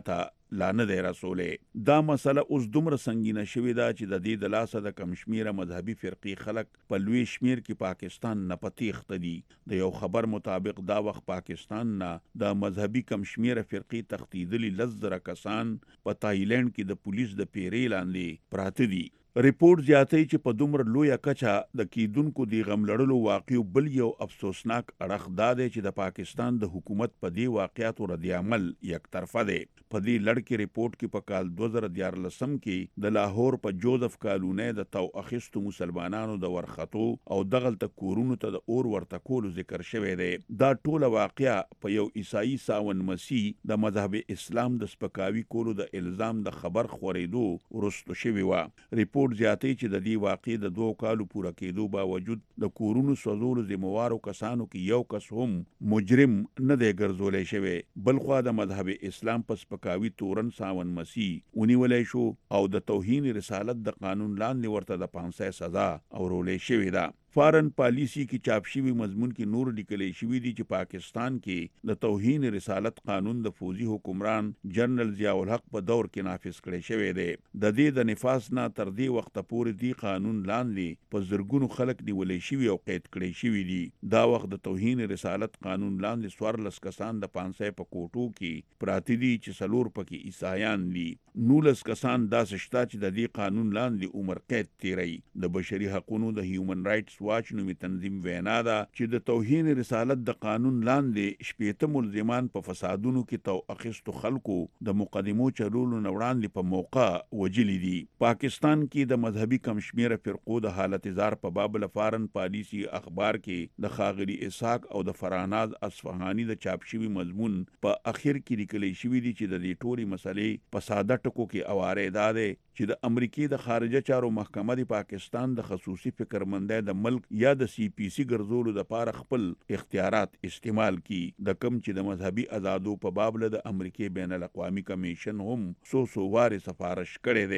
لا نه دی رسولې. دا مسله اوس دومره سنگینه شوې ده چې د دې د لاسه د کم شمیره مذهبي فرقې خلک په لوی شمیر کې پاکستان نه پتیخته دي. د یو خبر مطابق دا وخت پاکستان نه د مذهبي کم شمیره فرقې تختیدلي لس زره کسان په تایلند کې د پولیس د پیرې لاندې پراته دي. ریپورت زیاتوي چې په دومره لویه کچه د کیدونکو د غم لړلو واقعو بل یو افسوسناک اړخ دا دی چې د پاکستان د حکومت په دې واقعاتو رد عمل یک طرفه دی. په دې لړ کې ریپورت کې په کال دوه زره دیارلسم کې د لاهور په جوزف کالونی د تو اخیستو مسلمانانو د ورختو او دغلته کورونو ته د اور ورته کولو ذکر شوی دی. دا ټوله واقعه په یو عیسائی ساون مسیح د مذهب اسلام د سپکاوي کولو د الزام د خبر خورېدو وروسته شوې وه. ریپورت زیاتوي چې د دې واقعې د دوه کالو پوره کېدو باوجود د کورونو سوځولو ذمهوارو کسانو کې یو کس هم مجرم نه دی ګرځولی شوی. بلخوا د مذهب اسلام په سپکاوي تورن ساون مسیح ونیولی شو او د توهین رسالت د قانون لاندې ورته د پانسۍ سزا اورولی شوې ده. فارن پالیسی کې چاپ شوي مضمون کې نور لیکلی شوي دي چې پاکستان کې د توهین رسالت قانون د فوجي حکمران جنرال ضیاء الحق په دور کې نافذ کړی شوی دی. د دې د نفاذ نه تر دې وخته پورې دی قانون لاندې په زرګونو خلک نیولی شوي او قید کړی شوي دي. دا وخت د توهین رسالت قانون لاندې څوارلس کسان د پانسۍ په کوټو کې پراته دي چې څلور پکې عیسایان دي. نولس کسان داسې شته چې د دې قانون لاندې عمر قید تیری. د بشري حقونو د هیومن رایټس واچ نومي تنظیم وینا ده چې د توهین رسالت د قانون لاندې شپېته ملزمان په فسادونو کې تو اخیستو خلکو د مقدمو چلولو نه وړاندې په موقع وجلی دي. پاکستان کې د مذهبي کم شمیره فرقو د حالت زار په باب فارن پالیسی اخبار کې د ښاغلي اسحاق او د فراناز اصفهاني د چاپ شوي مضمون په اخر کې لیکلی شوي دي چې د دې ټولې مسلې په ساده ټکو کې اواره دا دی چې د امریکې د خارجه چارو محکمه د پاکستان د خصوصي فکرمندۍ د ملک یا د سی پی سی ګرځولو د پاره خپل اختیارات استعمال کی. د کم چې د مذهبي آزادو په باب له د امریکای بین الاقوامي کمیشن هم سو سو واره سفارش کړی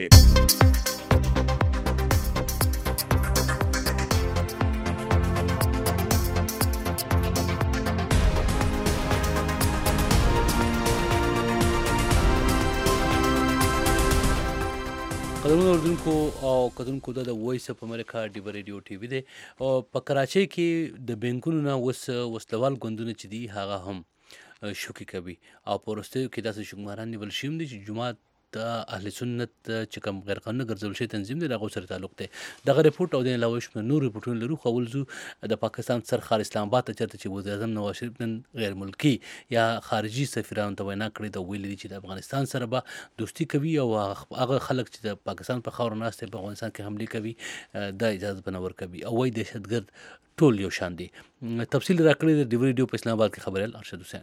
دی. قدرمنو اردوونکو او کتونکو د وایس اف امریکا ډیبه ریډیو ټي وي دی او په کراچۍ کې د بینکونو نه اوس وسلوال ګوندونه چې دي هغه هم شوکې کوي او په وروستیو کې داسې شوکماران نیول شوي هم دي چې جومات د اهل سنت چې کوم غیر قانوني ګرځول شوی تنظیم دی د هغو سره تعلق دی. دغه ریپورټ او د علاوه شمېر نور ریپورټونه لرو. خو اول ځو د پاکستان سرښار اسلام آباد ته چېرته چې وزیر اعظم نواز شریف نن غیر ملکي یا خارجي سفیرانو ته وینا کړې ده. ویلي دي چې د افغانستان سره به دوستي کوي او هغه خلک چې د پاکستان په خاوره ناست دي په افغانستان کې حملې کوي دا اجازه به نه ورکوي او وایي دهشتګرد ټول یو شان دي. تفصیل راکړی د ډیو ریډیو په اسلام آباد کې خبریال ارشد حسین.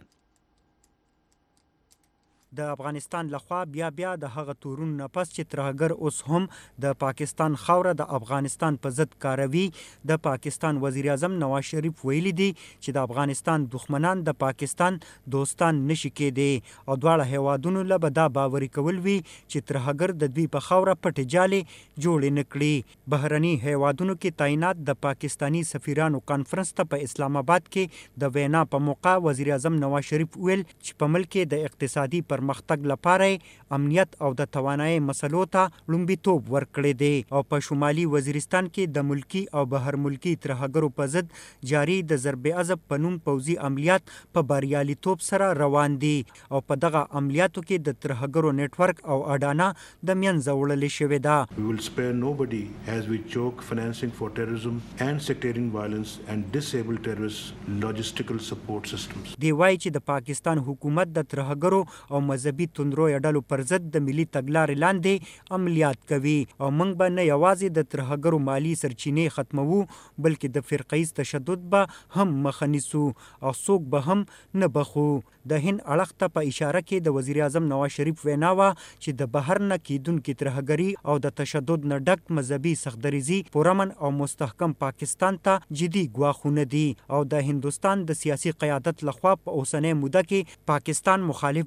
د افغانستان لخوا بیا بیا د هغه تورون نه پس چې ترهګر اوس هم د پاکستان خاوره د افغانستان په ضد کاروي. د پاکستان وزیر اعظم نواز شریف ویلي دي چې د افغانستان دښمنان د پاکستان دوستان نشي کېدی او دواړه هیوادونو له به دا باوري کول وي چې ترهګر د دوی په خاوره پټې جالې جوړې نه کړي. بهرني هیوادونو کې تعینات د پاکستانی سفیرانو کانفرنس ته په اسلام آباد کې د وینا په موقع وزیر اعظم نواز شریف ویل چې په ملک کې د اقتصادي پرمختګ لپاره امنیت او د توانایي مسلو ته لومړیتوب ورکړی دی او په شمالي وزیرستان کې د ملکی او بهر ملکی ترهګرو په ضد جاری د ضرب عضب په نوم پوځي عملیات په بریالیتوب سره روان دي او په دغه عملیاتو کې د ترهګرو نیټورک او اډانه د منځه وړل شوې ده. We will spare nobody as we choke financing for terrorism and sectarian violence and disable terrorist logistical support systems. دی وايي چې د پاکستان حکومت د ترهګرو او مذهبي توندرویو ډلو پر ضد د ملي تګلارې لاندې عملیات کوي او موږ به نه یوازې د ترهګرو مالي سرچینې ختموو بلکې د فرقهیز تشدد به هم مخه نیسو او څوک به هم نه بخو. د هند اړخ ته په اشاره کې د وزیر اعظم نواز شریف وینا وه چې د بهر نه کیدونکي ترهګري او د تشدد نه ډک مذهبي سختدریزي پرامن او مستحکم پاکستان ته جدي ګواښونه دي او د هندوستان د سیاسي قیادت لخوا په اوسنۍ موده کې پاکستان مخالف بیانونو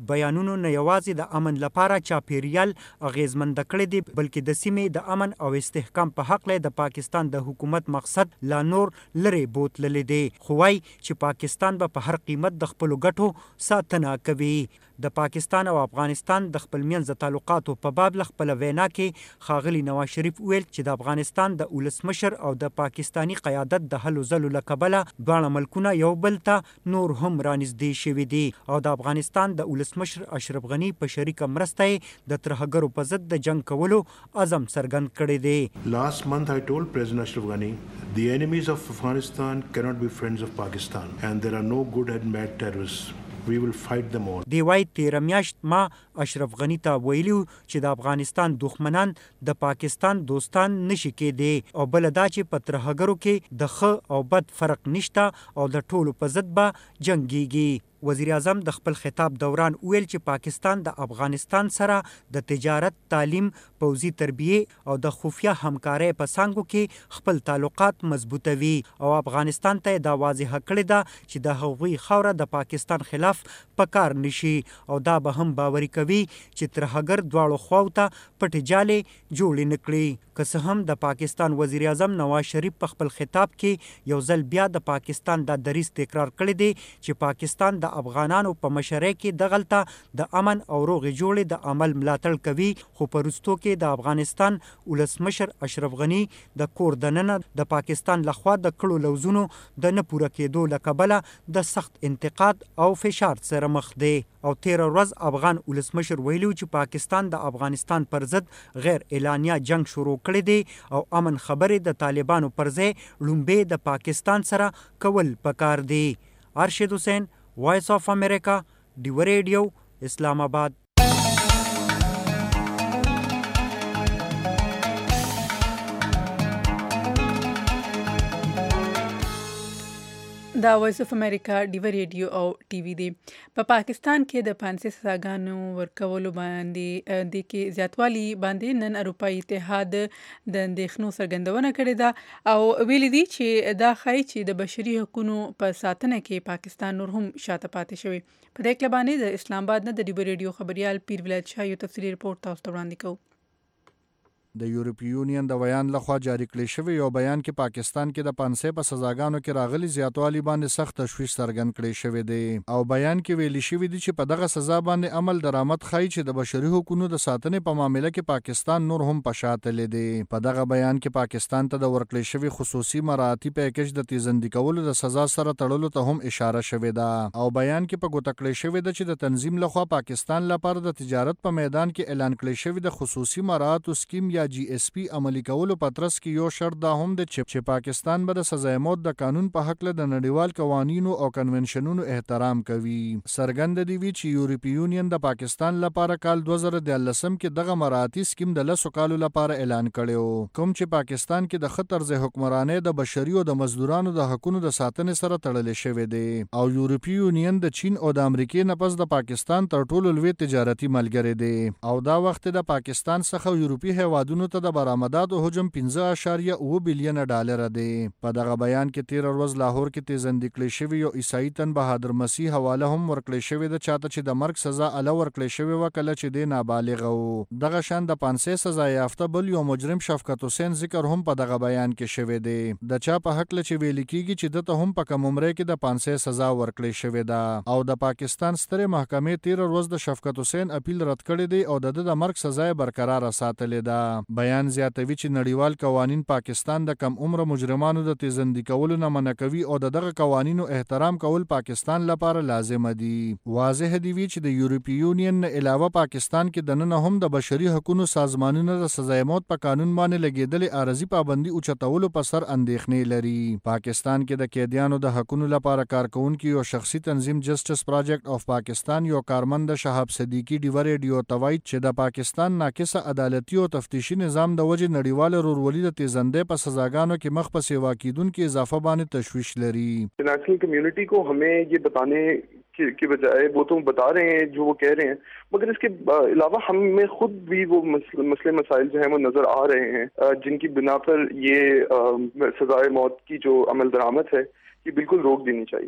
ملکونو نه یوازې د امن لپاره چاپیریال اغیزمند کړی دی بلکې د سیمې د امن او استحکام په حق له د پاکستان د حکومت مقصد لا نور لري بوتللی دی خو وايي چې پاکستان به په هر قیمت د خپل ګټو ساتنه کوي د پاکستان او افغانستان د خپل منځ تعلقاتو په باب ل خپل وینا کې ښاغلي نواز شریف ویل چې د افغانستان د ولسمشر او د پاکستانی قیادت د هلو ځلو له کبله دواړه ملکونه یو بل ته نور هم رانږدې شوي دي او د افغانستان د ولسمشر اشرف غني په شریکه مرسته یې د ترهګرو په ضد د جنګ کولو عزم څرګند کړی دی. Last month I told President Ashraf Ghani the enemies of Afghanistan cannot be friends of Pakistan and there are no good and bad terrorists. We will fight them all. دی وای تیر میاشت ما اشرف غنی ته ویلو چې د افغانستان دښمنان د پاکستان دوستان نشي کېدی او بل دا چې په ترهګرو کې د ښه او بد فرق نشته او د ټولو په ضد به جنګیږي. وزیر اعظم د خپل خطاب دوران ویل چې پاکستان د افغانستان سره د تجارت، تعلیم، پوځي تربیه او د خفیه همکارۍ په څانګو کې خپل تعلقات مضبوطوي او افغانستان ته دا واضحه کړې ده چې د هغوی خاوره د پاکستان خلاف په کار نشي او دا به هم باوري کوي چې ترهګر دواړو خواو ته پټې جالې جوړې نه کړي. که څه هم د پاکستان وزیر اعظم نواز شریف په خپل خطاب کې یو ځل بیا د پاکستان دا دریځ تکرار کړی دی چې پاکستان د افغانانو په مشرۍ کې دغلته د امن او روغې جوړې د عمل ملاتړ کوي خو په وروستو کې د افغانستان ولسمشر اشرف غني د کور دننه د پاکستان لخوا د کړو لوزونو د نه پوره کېدو له کبله د سخت انتقاد او فشار سره مخ دی او تیر ورځ افغان ولسمشر ویلو چې پاکستان د افغانستان پر ضد غیر اعلانیه جنگ شروع کړی دی او امن خبرې د طالبانو پر ځای لومبې د پاکستان سره کول پکار دی. ارشد حسین، وائس آف امریکا، ډیو ریډیو، اسلام آباد. دا وایس اف امریکا ډیو ریډیو او ټي وي دی. په پاکستان کې د پانسي سزاګانو ورکولو باندې د کې زیاتوالی باندې نن اروپایي اتحاد د اندېښنو څرګندونه کړې ده او ویلي دي چې دا ښایي چې د بشري حقوقو په ساتنه کې پاکستان نور هم شاته پاتې شوی. په دې کې باندې د اسلام آباد نه د ډیو ریډیو خبريال پیر ولایت شاه یو تفصیلي رپورټ تاسو ته وړاندې کوو. د یورپی یونین د ویان لخوا جاری کړی شوی یو بیان کې پاکستان کې د پانسي په سزاګانو کې راغلي زیاتوالی باندې سخت تشویش څرګند کړی شوی دی او بیان کې ویلي شوی دی چې په دغه سزا باندې عمل درآمد ښایي چې د بشري حقوقو د ساتنې په معاملې کې پاکستان نور هم په شا تللی دی. په دغه بیان کې پاکستان ته د ورکړل شوی خصوصي مراعاتي پیکج د تیزندي کولو د سزا سره تړلو ته هم اشاره شوې ده او بیان کې په ګوته کړی شوی ده چې د تنظیم لخوا پاکستان لپاره د تجارت په میدان کې اعلان کړی شوی د خصوصي مراعاتو سکیم یا جی ایس پی عملی کولو په ترڅ کې یو شرط دا هم دی چې پاکستان به د سزای موت د قانون په حق له د نړیوال قوانینو او کنونشنونو احترام کوي. څرګند دی وی چې یورپی یونین د پاکستان لپاره کال دوه زره دیارلسم کې دغه مراعاتي سکیم د لسو کالو لپاره اعلان کړی کوم چې پاکستان کې د ښه طرز حکمرانۍ د بشري او د مزدورانو د حقوقو د ساتنې سره تړلې شوی دی او یورپی یونین د چین او د امریکای نه پس د پاکستان تر ټولو لوی تجارتي ملګری دی او دا وخت د پاکستان څخه یورپی هیوادونو ته د برآمداتو حجم پنځه اعشاریه اوه بیلیون ډالر دی. په دغه بیان کې تیر ورځ لاهور کې تیزندي کړی شوی یو عیسائی تن بهادر مسیح حواله هم ورکړی شوی د چاته چې د مرګ سزا اله ورکړی شوی و کله چې دی نابالغ وو. دغه شان د پانسي سزا یافته بل یو مجرم شفقت حسین ذکر هم په دغه بیان کې شوی دی. د چا په حق لچ ویل کیږي چې دته هم په کم عمره کې د پانسي سزا ورکړی شوی ده او د پاکستان ستره محکمې تیر ورځ د شفقت حسین اپیل رد کړی دی او د د مرګ سزا برقرار ساتلې ده. بیان زیاتوي چې نړیوال قوانین پاکستان د کم عمر مجرمانو د تیزندي کولو نه منع کوي او دغه قوانینو احترام کول پاکستان لپاره لازم دي. واضح دی وی چې د یورپی یونین نه علاوه پاکستان کې دننه هم د بشري حقوقو سازمانونو د سزای موت په قانون باندې لګیدلې عارضی پابندي او چتولو په سر اندېښنې لري. پاکستان کې د قیدیانو د حقوقو لپاره کارکونکو یو شخصي تنظیم جسټس پروجیکټ اف پاکستان یو کارمند شهاب صدیقی ډیو ریډیو توای چې د پاکستان ناقصه عدالتي او تفتیشي نظام د وجه نړیوال رورولي د تیزندې په سزاګانو کې مخ په سیوا کیدونکو اضافه باندې تشویش لري. انٹرنیشنل کمیونٹی کو ہمیں یہ بتانے کی بجائے وہ تو بتا رہے ہیں جو وہ کہہ رہے ہیں مگر اس کے علاوہ ہمیں خود بھی وہ مسئلے مسائل جو ہیں وہ نظر آ رہے ہیں جن کی بنا پر یہ سزائے موت کی جو عمل درآمد ہے یہ بالکل روک دینی چاہیے.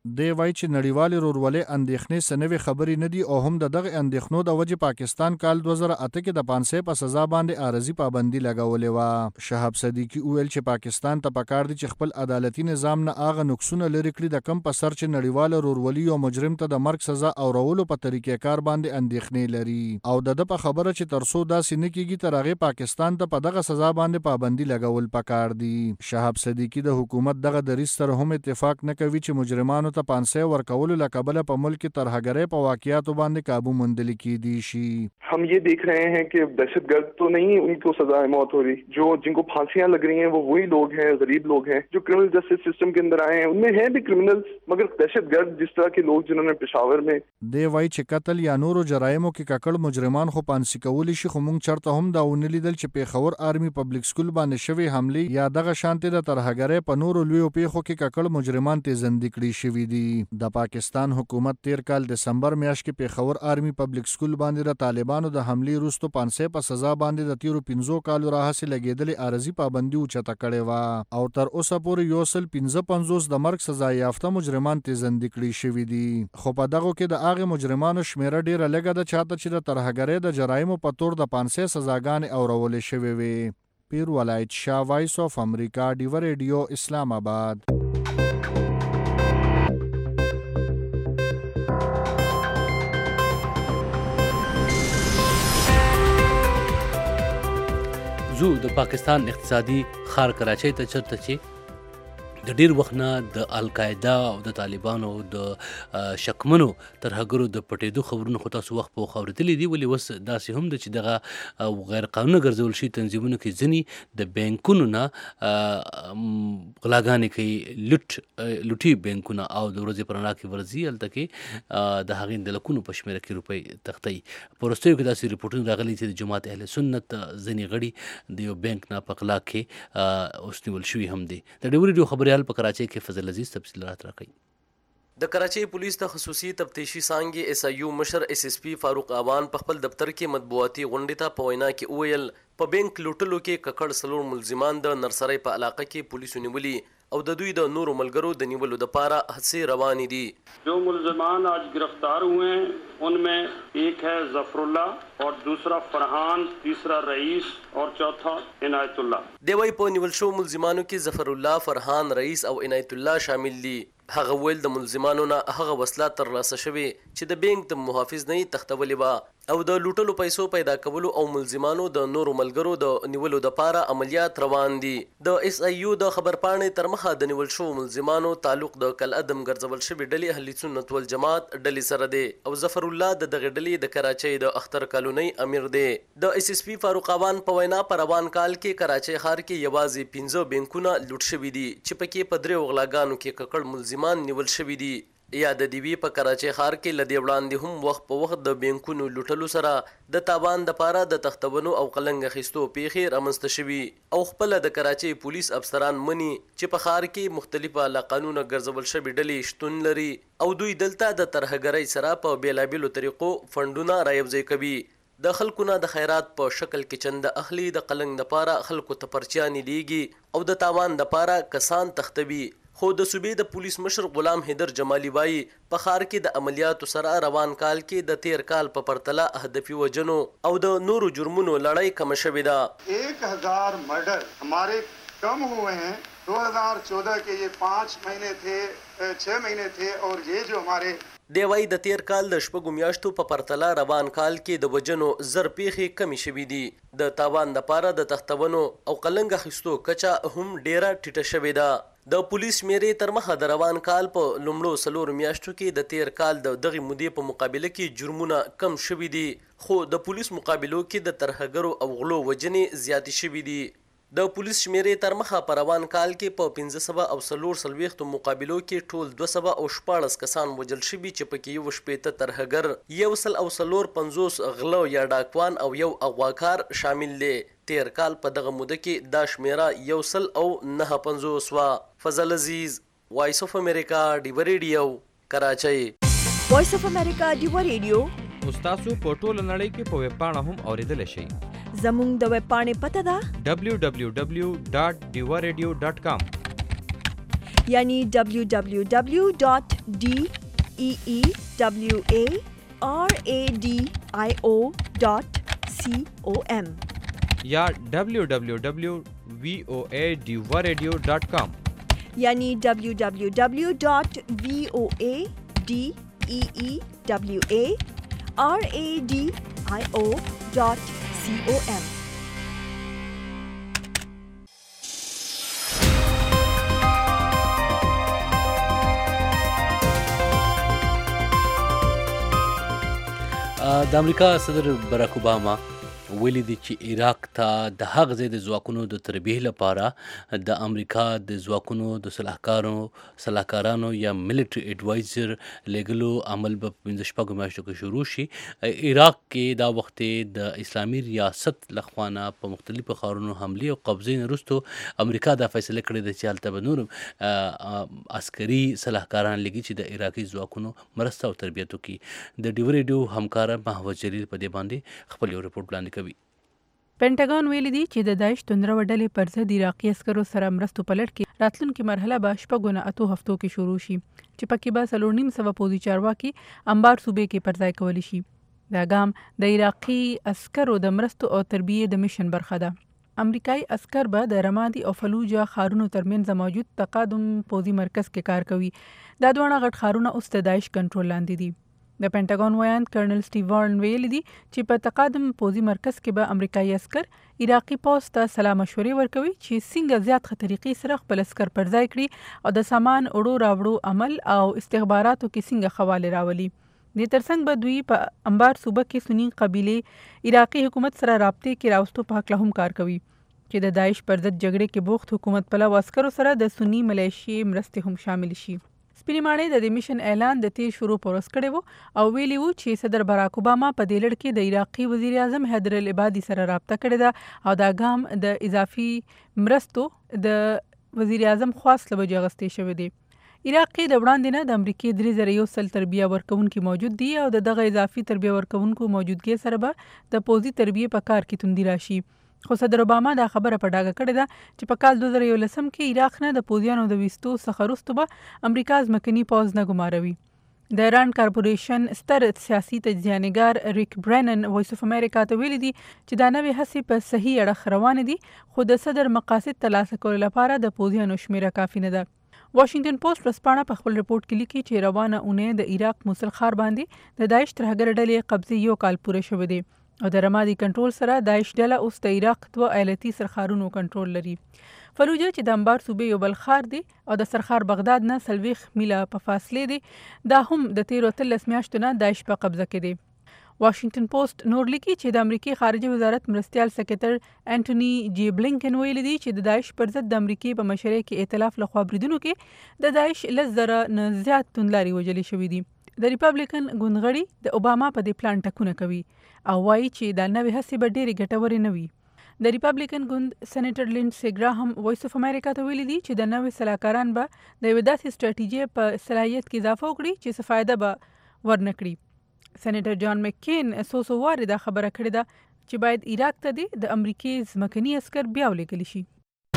دی وایي چې نړیوالې رورولۍ اندېښنې څه نوې خبرې نه دي او هم د دغه اندېښنو د وجې پاکستان کال دوه زره اته کې د پانسۍ په سزا باندې عارضي پابندي لګولې وه. شهاب صدیقي وویل چې پاکستان ته پکار دي چې خپل عدالتي نظام نه هغه نقصونه لرې کړي د کم په سر چې نړیواله رورولي او مجرم ته د مرګ سزا اورولو په طریقې کار باندې اندېښنې لري او د ده په خبره چې تر څو داسې نه کیږي تر هغې پاکستان ته په دغه سزا باندې پابندي لګول پکار دي. شهاب صدیقي د حکومت دغه دریځ سره هم اتفاق نه کوي چې مجرمانو ته پانسۍ ورکولو له کبله په ملک کې ترهګرۍ په واقعاتو باندې قابو موندل کیدی شي. हम ये देख रहे हैं कि दहशतगर्द तो नहीं उनको सजाए मौत हो रही, जो जिनको फांसियां लग रही हैं वो वही लोग हैं, गरीब लोग हैं जो क्रिमिनल जस्टिस सिस्टम के अंदर आए हैं. उनमें हैं भी क्रिमिनल्स, मगर दहशतगर्द जिस तरह के लोग जिन्होंने पेशावर में دی وایي چې قتل یا نورو جرایمو کې ککړ مجرمان خو پانسي کولی شي، خو موږ چرته هم دا ونه لیدل چې پیښور آرمي پبلک سکول باندې شوې حملې یا دغه شانتې د ترهګرۍ په نورو لویو پیښو کې ککړ مجرمان تیزندي کړي شوي دي. د پاکستان حکومت تیر کال دسمبر میاشت کې پیښور آرمي پبلک سکول باندې د طالبانو د حملې وروسته پانسۍ په سزا باندې د تیرو پنځو کالو راهیسې لګېدلې عارضي پابندي اوچته کړې وه او تر اوسه پورې یو سل پنځه پنځوس د مرګ سزا یافته مجرمان تیزندي کړي شوي دي. خو په دغو کې د هغې مجرمانو شمیره ډیره لږه ده چاته چې د ترهګرۍ د جرایمو په تور د پانسۍ سزاګانې اورولې شوې وې. پیر ولایت شاه، وایس آف امریکا، ډیوه ریډیو، اسلام آباد. زو د پاکستان اقتصادي ښار کراچۍ ته چرته چې د ډیر وخت نه د القاعده او د طالبانو د شکمنو ترهګرو د پټېدو خبرونه خو تاسو وخت په وخت اورېدلي دي، ولې اوس داسې هم ده چې دغه غیر قانونه ګرځول شوي تنظیمونو کې ځینې د بینکونو نه غلاګانې کوي، لوټ لوټي بینکونه او د ورځې په رڼا کې ورځي، هلته کې د هغې د لکونو په شمېره کې روپۍ تښتوي. په وروستیو کې داسې رپورټونه راغلي چې د جماعت اهل سنت ځینې غړي د یو بینک نه په غلا کې اوس نیول شوي هم دي. د ډیوه ریډیو خبریال په کراچۍ کې فضل عزیز تفصیلات راکوي. د کراچۍ پولیس ته خصوصي تفتیشي څانګې اس آی یو مشر اس اس پی فاروق آبان په خپل دفتر کې مطبوعاتي غونډې ته په وینا کې وویل په بینک لوټلو کې ککړ څلور ملزمان د نرسرۍ په علاقه کې پولیسو نیولي او د دوی د نورو ملګرو د نیولو دپاره هڅې روانې دي. जो मुलजमान आज गिरफ्तार हुए हैं उनमें एक है जफरुल्लाह और दूसरा फरहान, तीसरा रईस और चौथा इनायतुल्लाह. دی وايي په نیول شو ملزمانو کې ظفرالله، فرحان، رئیس او عنایت الله شامل دي. هغه ویل د ملزمانو نه هغه وسله ترلاسه شوې چې د بینک د محافظ نه یې تښتولې وه او د لوټلو پیسو پیدا کولو او ملزمانو د نورو ملګرو د نیولو دپاره عملیات روان دي. د اس آی یو د خبرپاڼې تر مخه د نیول شو ملزمانو تعلق د کالعدم ګرځول شوې ډلې اهل سنت والجماعت ډلې سره دی او ظفرالله د دغې ډلې د کراچۍ د اختر کالونۍ امیر دی. د اس اس پی فاروق آبان په وینا په روان کال کې کراچۍ ښار کې یوازې پنځه بینکونه لوټ شوي دي چې پکې په دریو غلاګانو کې ککړ ملزمان نیول شوي دي. یا د دیوی په کراچۍ ښار کې له دې وړاندې هم وخت په وخت د بینکونو لوټلو سره د تاوان دپاره د تختونو او قلنګ اخیستو پیښې رامنځته شوي او خپله د کراچۍ پولیس افسران مني چې په ښار کې مختلفه لاقانونه ګرځول شوي ډلې شتون لري او دوی دلته د ترهګرۍ سره په بېلابېلو طریقو فنډونه رایوځای کوي. د خلکو نه د خیرات په شکل کې چنده اخلي، د قلنګ دپاره خلکو ته پرچیانې لیږي او د تاوان دپاره کسان تختوي. خو د صوبې د پولیس مشر غلام حیدر جمالی وایي په ښار کې د عملیاتو سره روان کال کې د تیر کال په پرتله هدفي وجنو او د نورو جرمونو لړۍ کم شوې ده. ایک ہزار مرڈر ہمارے کم ہوئے ہیں. دو ہزار چودہ کے یہ پانچ مہینے تھے، چھ مہینے تھے اور یہ جو ہمارے دی وايي د تیر کال د شپږو میاشتو په پرتله روان کال کې د وجنو زر پیښې کمی شوي دي. د تاوان دپاره د تختونو او قلنګ اخیستو کچه هم ډیره ټیټه شوې ده. د پولیس شمیرې تر مخه د روان کال په لومړو څلورو میاشتو کې د تیر کال د دغې مودې په مقابله کې جرمونه کم شوي دي، خو د پولیس مقابلو کې د ترهګرو او غلو وجنې زیاتې شوي دي. د پولیس شمیرې تر مخه په روان کال کې په پنځه سوه او څلور څلوېښتو مقابلو کې ټول دوه سوه او شپاړس کسان وژل شوي چې پکې یو شپېته ترهګر، یو سل او څلور پنځوس غله یا ډاکوان او یو اغواکار شامل دی. تیر کال په دغه موده کې دا شمیره یو سل او نهه پنځوس وه. فضل عزیز، وایس اف امریکا، ډیوه ریډیو، کراچۍ. وایس اف امریکا ډیوه ریډیو اوس تاسو په ټوله نړۍ کې په ویب پاڼه هم اورېدلی شئ. زموږ د ویب پاڼې پته ده ډبلیو ډبلیو ډبلیو ډاټ ډیوه ریډیو ډاټ کام. यानी W W W dot D E E W A R A D I O dot C O M या W W W dot V O A Deewa radio dot com यानी W W W dot V O A D E E W A R A D I O dot C O M. د امریکا صدر براک اوباما ویلي دي چې عراق ته د هغه ځای د ځواکونو د تربیه لپاره د امریکا د ځواکونو د صلاحکارو صلاحکارانو یا ملټري اډوایزر لیږلو عمل به په پنځه شپږو میاشتو کې شروع شي. عراق کې دا وخت د اسلامي ریاست لخوا نه په مختلفو ښارونو حملې او قبضې نه وروسته امریکا دا فیصله کړې ده چې هلته به نور عسکري صلاحکاران لګي چې د عراقي ځواکونو مرسته او تربیت وکړي. د ډیو ریډیو همکاره محمد جلیل په دې باندې خپل یو رپورټ وړاندې کوي. پینټاګون ویلي دي چې د داعش توندرو ډلې پر ضد عراقي عسکرو سره مرستو په لړ کې راتلونکې مرحله به شپږو نه اتو هفتو کې شروع شي چې پکې به څلور نیم سوه پوځي چارواکي انبار صوبې کې پر ځای کولی شي. دا ګام د عراقي عسکرو د مرستو او تربیې د میشن برخه ده. امریکایي عسکر به د رمادي او فلوجه ښارونو ترمنځ موجود تقادم پوځي مرکز کې کار کوي. دا دواړه غټ ښارونه اوس د داعش کنټرول لاندې دي. د پینټاګون وایان کرنل سټیو وارن ویلي دي چې په تقادم پوځي مرکز کې به امریکایي عسکر عراقي پوځ ته سلا مشورې ورکوي چې څنګه زیات ښه طریقې سره خپل عسکر پر ځای کړي او د سامان وړو راوړو عمل او استخباراتو کې څنګه خواله راولي. د ترڅنګ به دوی په انبار صوبه کې سنی قبیله عراقي حکومت سره رابطې کې راوستو په حق هم کار کوي چې د داعش پر ضد جګړې کې بوخت حکومت پلو عسکرو سره د سنی ملیشي مرستې هم شامل شي. سپینې ماڼۍ د دې میشن اعلان د تیر شروع پر ورځ کړی وو او ویلي وو چې صدر براک اوباما په دې لړ کې د عراقي وزیر اعظم حیدر العبادي سره رابطه کړې ده او دا ګام د اضافي مرستو د وزیر اعظم خواست له وجې اخیستی شوی دی. عراق کې د وړاندې نه د امریکې درې زره یو سل تربیه ورکوونکي موجود دي او د دغه اضافي تربیه ورکوونکو موجودګۍ سره به د پوځي تربیې په کار کې توندي راشي. خو صدر اوباما دا خبره په ډاګه کړې ده چې په کال دوه زره یولسم کې عراق نه د پوځیانو د ویستو څخه وروسته به امریکا ځمکني پوځ نه ګماروي. د ایران کارپوریشن ستر سیاسي تجزیه‌نګار ریک برینن وایس اف امریکا ته ویلي دي چې دا نوې هڅې په صحیح اړخ روانې دي خو د صدر مقاصد ترلاسه کولو لپاره د پوځیانو شمیره کافي نه ده. واشنگټن پوسټ ورځپاڼه په خپل رپورټ کې لیکي چې روانه اونۍ د عراق موصل ښار باندې د داعش ترهګر ډلې قبضې یو کال پوره شوی دی او د رمادي کنټرول سره داعش ډله اوس د عراق دوه ایالتي سرخارونو کنټرول لري. فلوجه چې د انبار صوبې یو بل ښار دی او د سرخار بغداد نه څلوېښت میله په فاصلې دی، دا هم د تیرو اتلس میاشتو نه داعش په قبضه کې دی. واشنگټن پوسټ نور لیکي چې د امریکای خارجه وزارت مرستیال سکرټر انټونی جی بلینکن ویلي دی چې د داعش پر ضد د امریکای په مشرۍ کې ائتلاف لخوا بریدونو کې د داعش لس زره نه زیات توندلاري وژلې شوي دي. د ریپبلیکن ګوندغړي د اوباما په دې پلان ټکونه کوي او وایي چې دا نوې هڅې به ډېرې ګټورې نه وي. د ریپبلیکن ګوند سېنیټر لینډسي ګراهم وایس اف امریکا ته ویلي دي چې د نوې سلاکاران به د یوې داسې سټراټیژۍ په صلاحیت کې اضافه وکړي چې څه فایده به ورنه کړي. سېنیټر جان مکین څو څو وارې دا خبره کړې ده چې باید عراق ته دې د امریکې ځمکني عسکر بیا ولېږلی شي.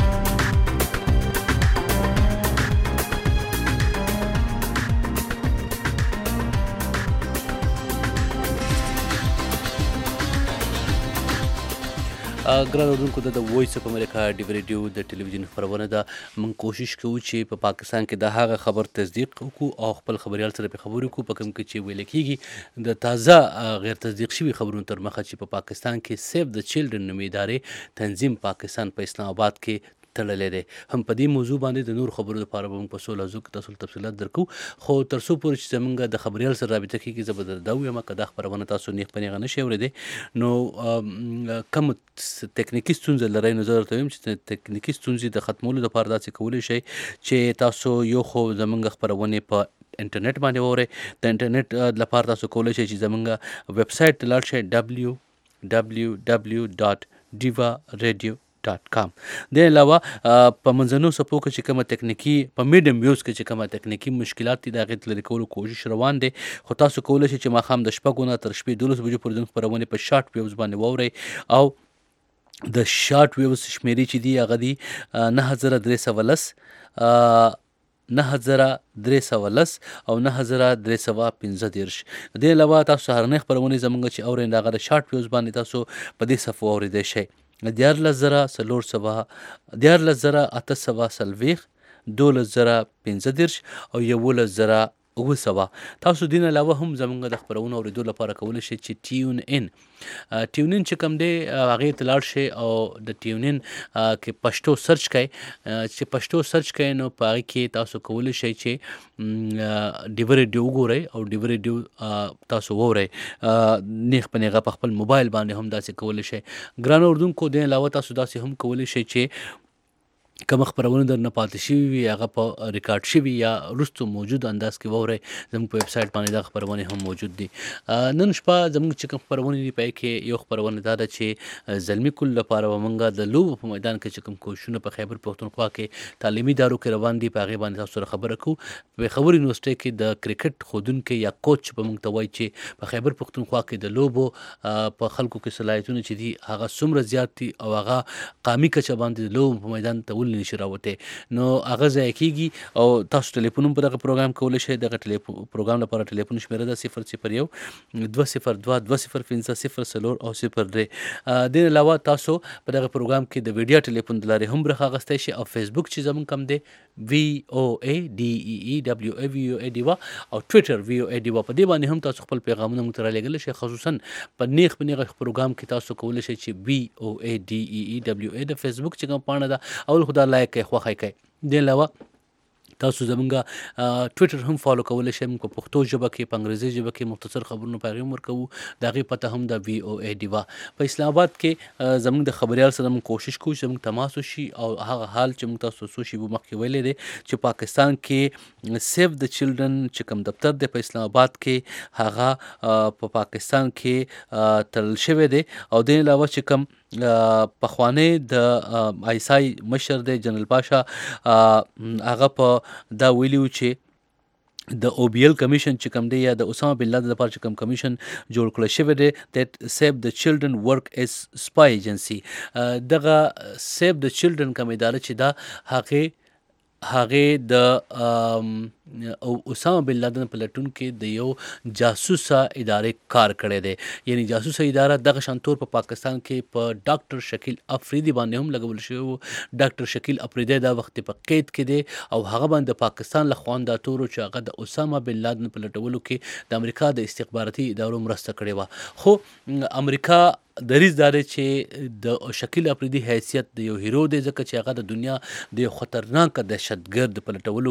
ګران اورونکو د وایس اف امریکا ډیو ریډیو د ټلویزیون خپرونه ده. موږ کوشش کوو چې په پاکستان کې د هغه خبر تصدیق وکړو او خپل خبريال سره په خبرو وکړو په کوم کې چې ویل کېږي د تازه غیر تصدیق شوي خبرونو تر مخه چې په پا پاکستان کې سیف د چلډرن نومې ادارې تنظیم پاکستان په اسلام آباد کې تړلې دی. هم په دې موضوع باندې د نور خبرو لپاره به موږ په څو لحظو کې تاسو ته تفصیلات درکو، خو تر څو پورې چې زموږ د خبریال سره رابطه کېږي زه به درته ووایم که دا خپرونه تاسو نیغ په نیغه نشئ اورېدی نو کوم تکنیکي ستونزه لرئ نو زه درته وایم چې تکنیکي ستونزې د ختمولو لپاره داسې کولی شئ چې تاسو یو خو زموږ خپرونې په انټرنیټ باندې واورئ. د انټرنیټ لپاره تاسو کولی شئ چې زموږ ویب سایټ ته لاړ شئ ډبلیو ډبلیو ډبلیو ډاټ ډیوا ریډیو ډاټ کام. د علاوه په منځنو څپو کې چې کومه تکنیکي په میډیم ویوز کې چې کومه تکنیکي مشکلات دي د هغې لرې کولو کوشش روان دی، خو تاسو کولی شئ چې ماښام د شپږو نه تر شپې دولس بجو پورې زموږ خپرونې په شارټ ویوز باندې واورئ او د شارټ ویوز شمیرې چې دي هغه دي نهه زره درې سوه لس نه زره درې سوه لس او نه زره درې سوه پنځه دېرش. د دې علاوه تاسو سهارنۍ خپرونې زموږ چې اورئ د هغه د شارټ ویوز باندې تاسو په دې صفحو اورېدی شئ. دیارلس زره څلور سوه دیارلس زره اته سوه څلوېښت دولس زره پنځه دېرش او یولس زره اوه سوه. تاسو دین علاوه هم زموږ د خپرونو اورېدو لپاره کولی شئ چې ټیون ان ټیون ان چې کوم دی هغې ته لاړ شئ او د ټیون ان کې پښتو سرچ کئ. چې پښتو سرچ کئ نو په هغې کې تاسو کولی شئ چې ډیوه ریډیو وګورئ او ډیوه ریډیو تاسو واورئ. نیغ په نیغه په خپل موبایل باندې هم داسې کولی شئ. ګرانو اردونکو دین علاوه تاسو داسې هم کولی شئ چې کوم خپرونه در نه پاتې شوي وي هغه په ریکارډ شوي یا وروستو موجود انداز کې واورئ. زموږ په ویب سایټ باندې دا خپرونې هم موجود دي. نن شپه زموږ چې کوم خپرونې دي په هغې کې یو خپرونه دا ده چې زلمي کل لپاره به موږ د لوبو په میدان کې چې کوم کوششونه په خیبر پښتونخوا کې تعلیمي ادارو کې روان دي په هغې باندې تاسو سره خبره کوو. په پېښور یونیورسټۍ کې د کرکټ ښودونکی یا کوچ په موږ ته وایي چې په خیبر پښتونخوا کې د لوبو په خلکو کې صلاحیتونه چې دي هغه څومره زیات دي او هغه قامي کچه باندې د لوبو په میدان ته ولې نشي راوتی نو هغه ضایع کېږي. او تاسو ټلیفون هم په دغه پروګرام کولی شئ. دغه پروګرام لپاره ټلیفون شمېره ده صفر صفر یو دوه صفر دوه دوه صفر پنځه صفر څلور او صفر درې. دې علاوه تاسو په دغه پروګرام کې د ویډیا ټلیفون د لارې هم برخه اخیستی شئ او فیسبوک چې زموږ کوم دی وی او ای ډي ای ای ډبلیو ای وی او ای ډیوا او ټویټر وی او ای ډیوا په دې باندې هم تاسو خپل پیغامونه موږ ته رالیږلی شئ. خصوصا په نیغ په نیغه پروګرام کې تاسو کولی شئ چې وی او ای ډي ای ای ډبلیو ای د فیسبوک چې کوم پاڼه ده اول خو دا لایک کئ خوښی کئ. دې علاوه تاسو زمونږ ټویټر هم فالو کولی شئ. موږ په پښتو ژبه کې په انګریزي ژبه کې مختصر خبرونه په هغې هم ورکوو. د هغې پته هم د وی او ای ډیوا. په اسلام آباد کې زموږ د خبریال سره موږ کوشش کوو چې زموږ تماس وشي او هغه حال چې موږ تاسو څو شېبو مخکې ویلی دی چې پاکستان کې سیف د چلډرن چې کوم دفتر دی په اسلام آباد کې هغه په پاکستان کې تړل شوی دی. او دې علاوه چې کوم پخوانی د آیسای مشر دی جنرال پاشا هغه په دا ویلي و چې د او بی ایل کمیشن چې کوم دی یا د اسامه بن لادن لپاره چې کوم کمیشن جوړ کړی شوی دی دیٹ سیف د چلډرن ورک ایز سپای ایجنسی. دغه سیف د چلډرن کوم اداره چې دا هغې هغې د اسامه بن لادن په لټون کې د یو جاسوسه ادارې کار کړی دی. یعنی جاسوسه اداره دغه شان طور په پاکستان کې په ډاکټر شکیل افریدي باندې هم لګول شوی و. ډاکټر شکیل افریدی دا وخت په قید کې دی او هغه باندې د پاکستان له خوا دا تورو چې هغه د اسامه بن لادن په لټولو کې د امریکا د استخباراتي ادارو مرسته کړې وه. خو امریکا دریځ دا دی چې د شکیل افریدي حیثیت د یو هیرو دی ځکه چې هغه د دنیا د یو خطرناکه دهشتګرد په لټولو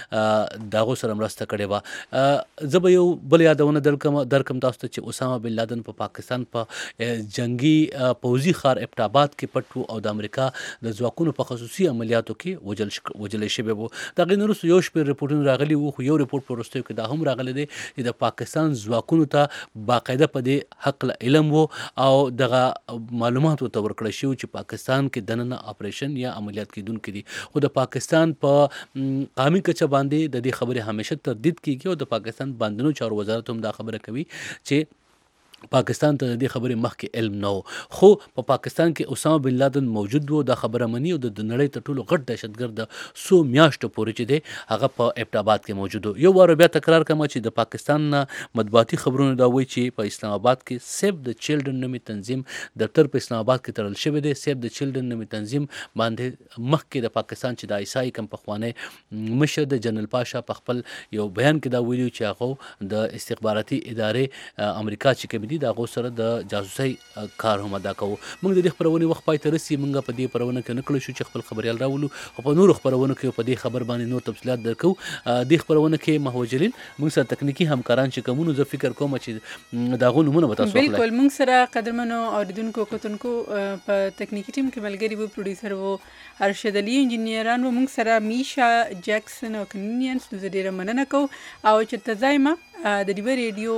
کې د هغو سره مرسته کړې وه. زه به یو بل یادونه درکم درکم تاسو ته چې اسامه بن لادن په پاکستان په جنگي پوځي ښار ابټاباد کې پټ و او د امریکا د ځواکونو په خصوصي عملیاتو کې وجل وجلی شوی و. د هغې نه وروسته یو شمېر رپورټونه راغلي وو خو یو رپورټ په وروستیو کې دا هم راغلی دی چې د پاکستان ځواکونو ته باقاعده په دې هکله علم و او دغه معلومات ورته ورکړی شوي چې پاکستان کې دننه اپریشن یا عملیات کیدونکي دي. خو د پاکستان په قامي کچه باندې د دې خبرې همیشه تردید کیږي او د پاکستان باندنو چارو وزارت هم دا خبره کوي چې پاکستان ته د دې خبرې مخکې علم نه و. خو په پاکستان کې اسامه بن لادن موجود و دا خبره مني او د نړۍ تر ټولو غټ دهشتګرد د څو میاشتو پورې چې دی هغه په ابټاباد کې موجود و. یو واره بیا تکرار کوم چې د پاکستان نه مطبوعاتي خبرونه دا وایي چې په اسلام آباد کې سیف د چلډرن نومي تنظیم دفتر په اسلام آباد کې تړل شوی دی. سیف د چلډرن نومي تنظیم باندې مخکې د پاکستان چې د آیسای کوم پخوانی مشر د جنرال پاشا په خپل یو بیان کې دا ویلي چې هغه د استخباراتي ادارې امریکا چې کوم دي د هغو سره د جاسوسۍ کار هم ادا کوو. موږ د دې خپرونې وخت پای ته رسي. موږ په دې خپرونه کې نه کړی شو چې خپل خبریال راولو او په نورو خپرونو کې په دې خبر باندې نور تفصیلات درکوو. دې خپرونه کې محو جلیل موږ سره تکنیکي همکاران چې کومونو زه فکر کوم چې د هغو نومونه به تاسو واخلئ. بالکل موږ سره قدرمنو اوریدونکو کتونکو په تکنیکي ټیم کې ملګري وو پروډیوسر وو ارشد علي انجینیران وو موږ سره میشا جیکسن او کنینینس نو زه ډېره مننه کوم او چې ته ځایمه د ډیوه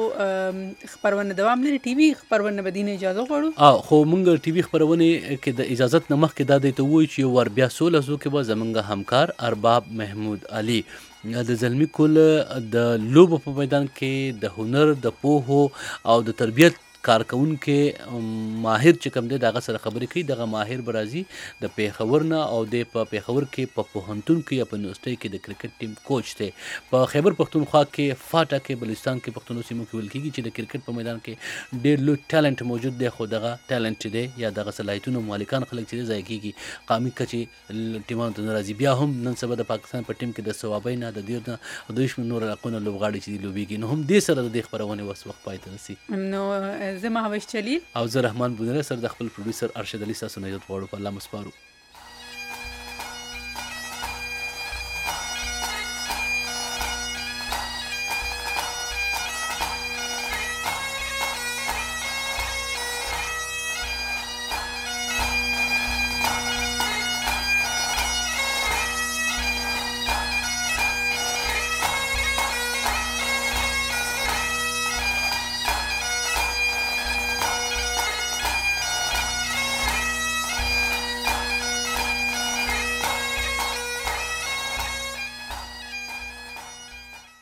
ریډیو خپرونه دوام لري. ټي وي خپرونه به دینه اجازه غواړو خو موږ ټي وي خپرونې کې د اجازت نه مخکې دا دی ته ووایو چې یو وار بیا سولسو کې به زموږ همکار ارباب محمود علي د زلمي کل د لوبو په میدان کې د هنر د پوهو او د تربیت کارکونکو ماهر چې کوم دی دغه سره خبرې کوي. دغه ماهر به راځي د پیښور نه او د په پیښور کې په پوهنتون کې یا په یونیورسټۍ کې د کرکټ ټیم کوچ دی. په خیبر پښتونخوا کې فاټا کې بلوچستان کې پښتنو سیمو کې ویل کېږي چې د کرکټ په میدان کې ډېر لوی ټالنټ موجود دی، خو دغه ټالنټ چې دی یا دغه صلاحیتونو مالکان خلک چې دی ضایع کېږي، قامي کچې ټیمانو ته نه راځي. بیا هم نن سبا د پاکستان په ټیم کې د ثوابۍ نه د دیر نه او د شمېر نور علاقو نه لوبغاړي چې دي لوبېږي، نو هم دې سره د دې خپرونې وس وخت پای ته رسي. نو زه مهوش جلیل او زه رحمان بونیره سره د خپل پروډوسر ارشد علي ستاسو نه عزت غواړو. په الله مو سپارو.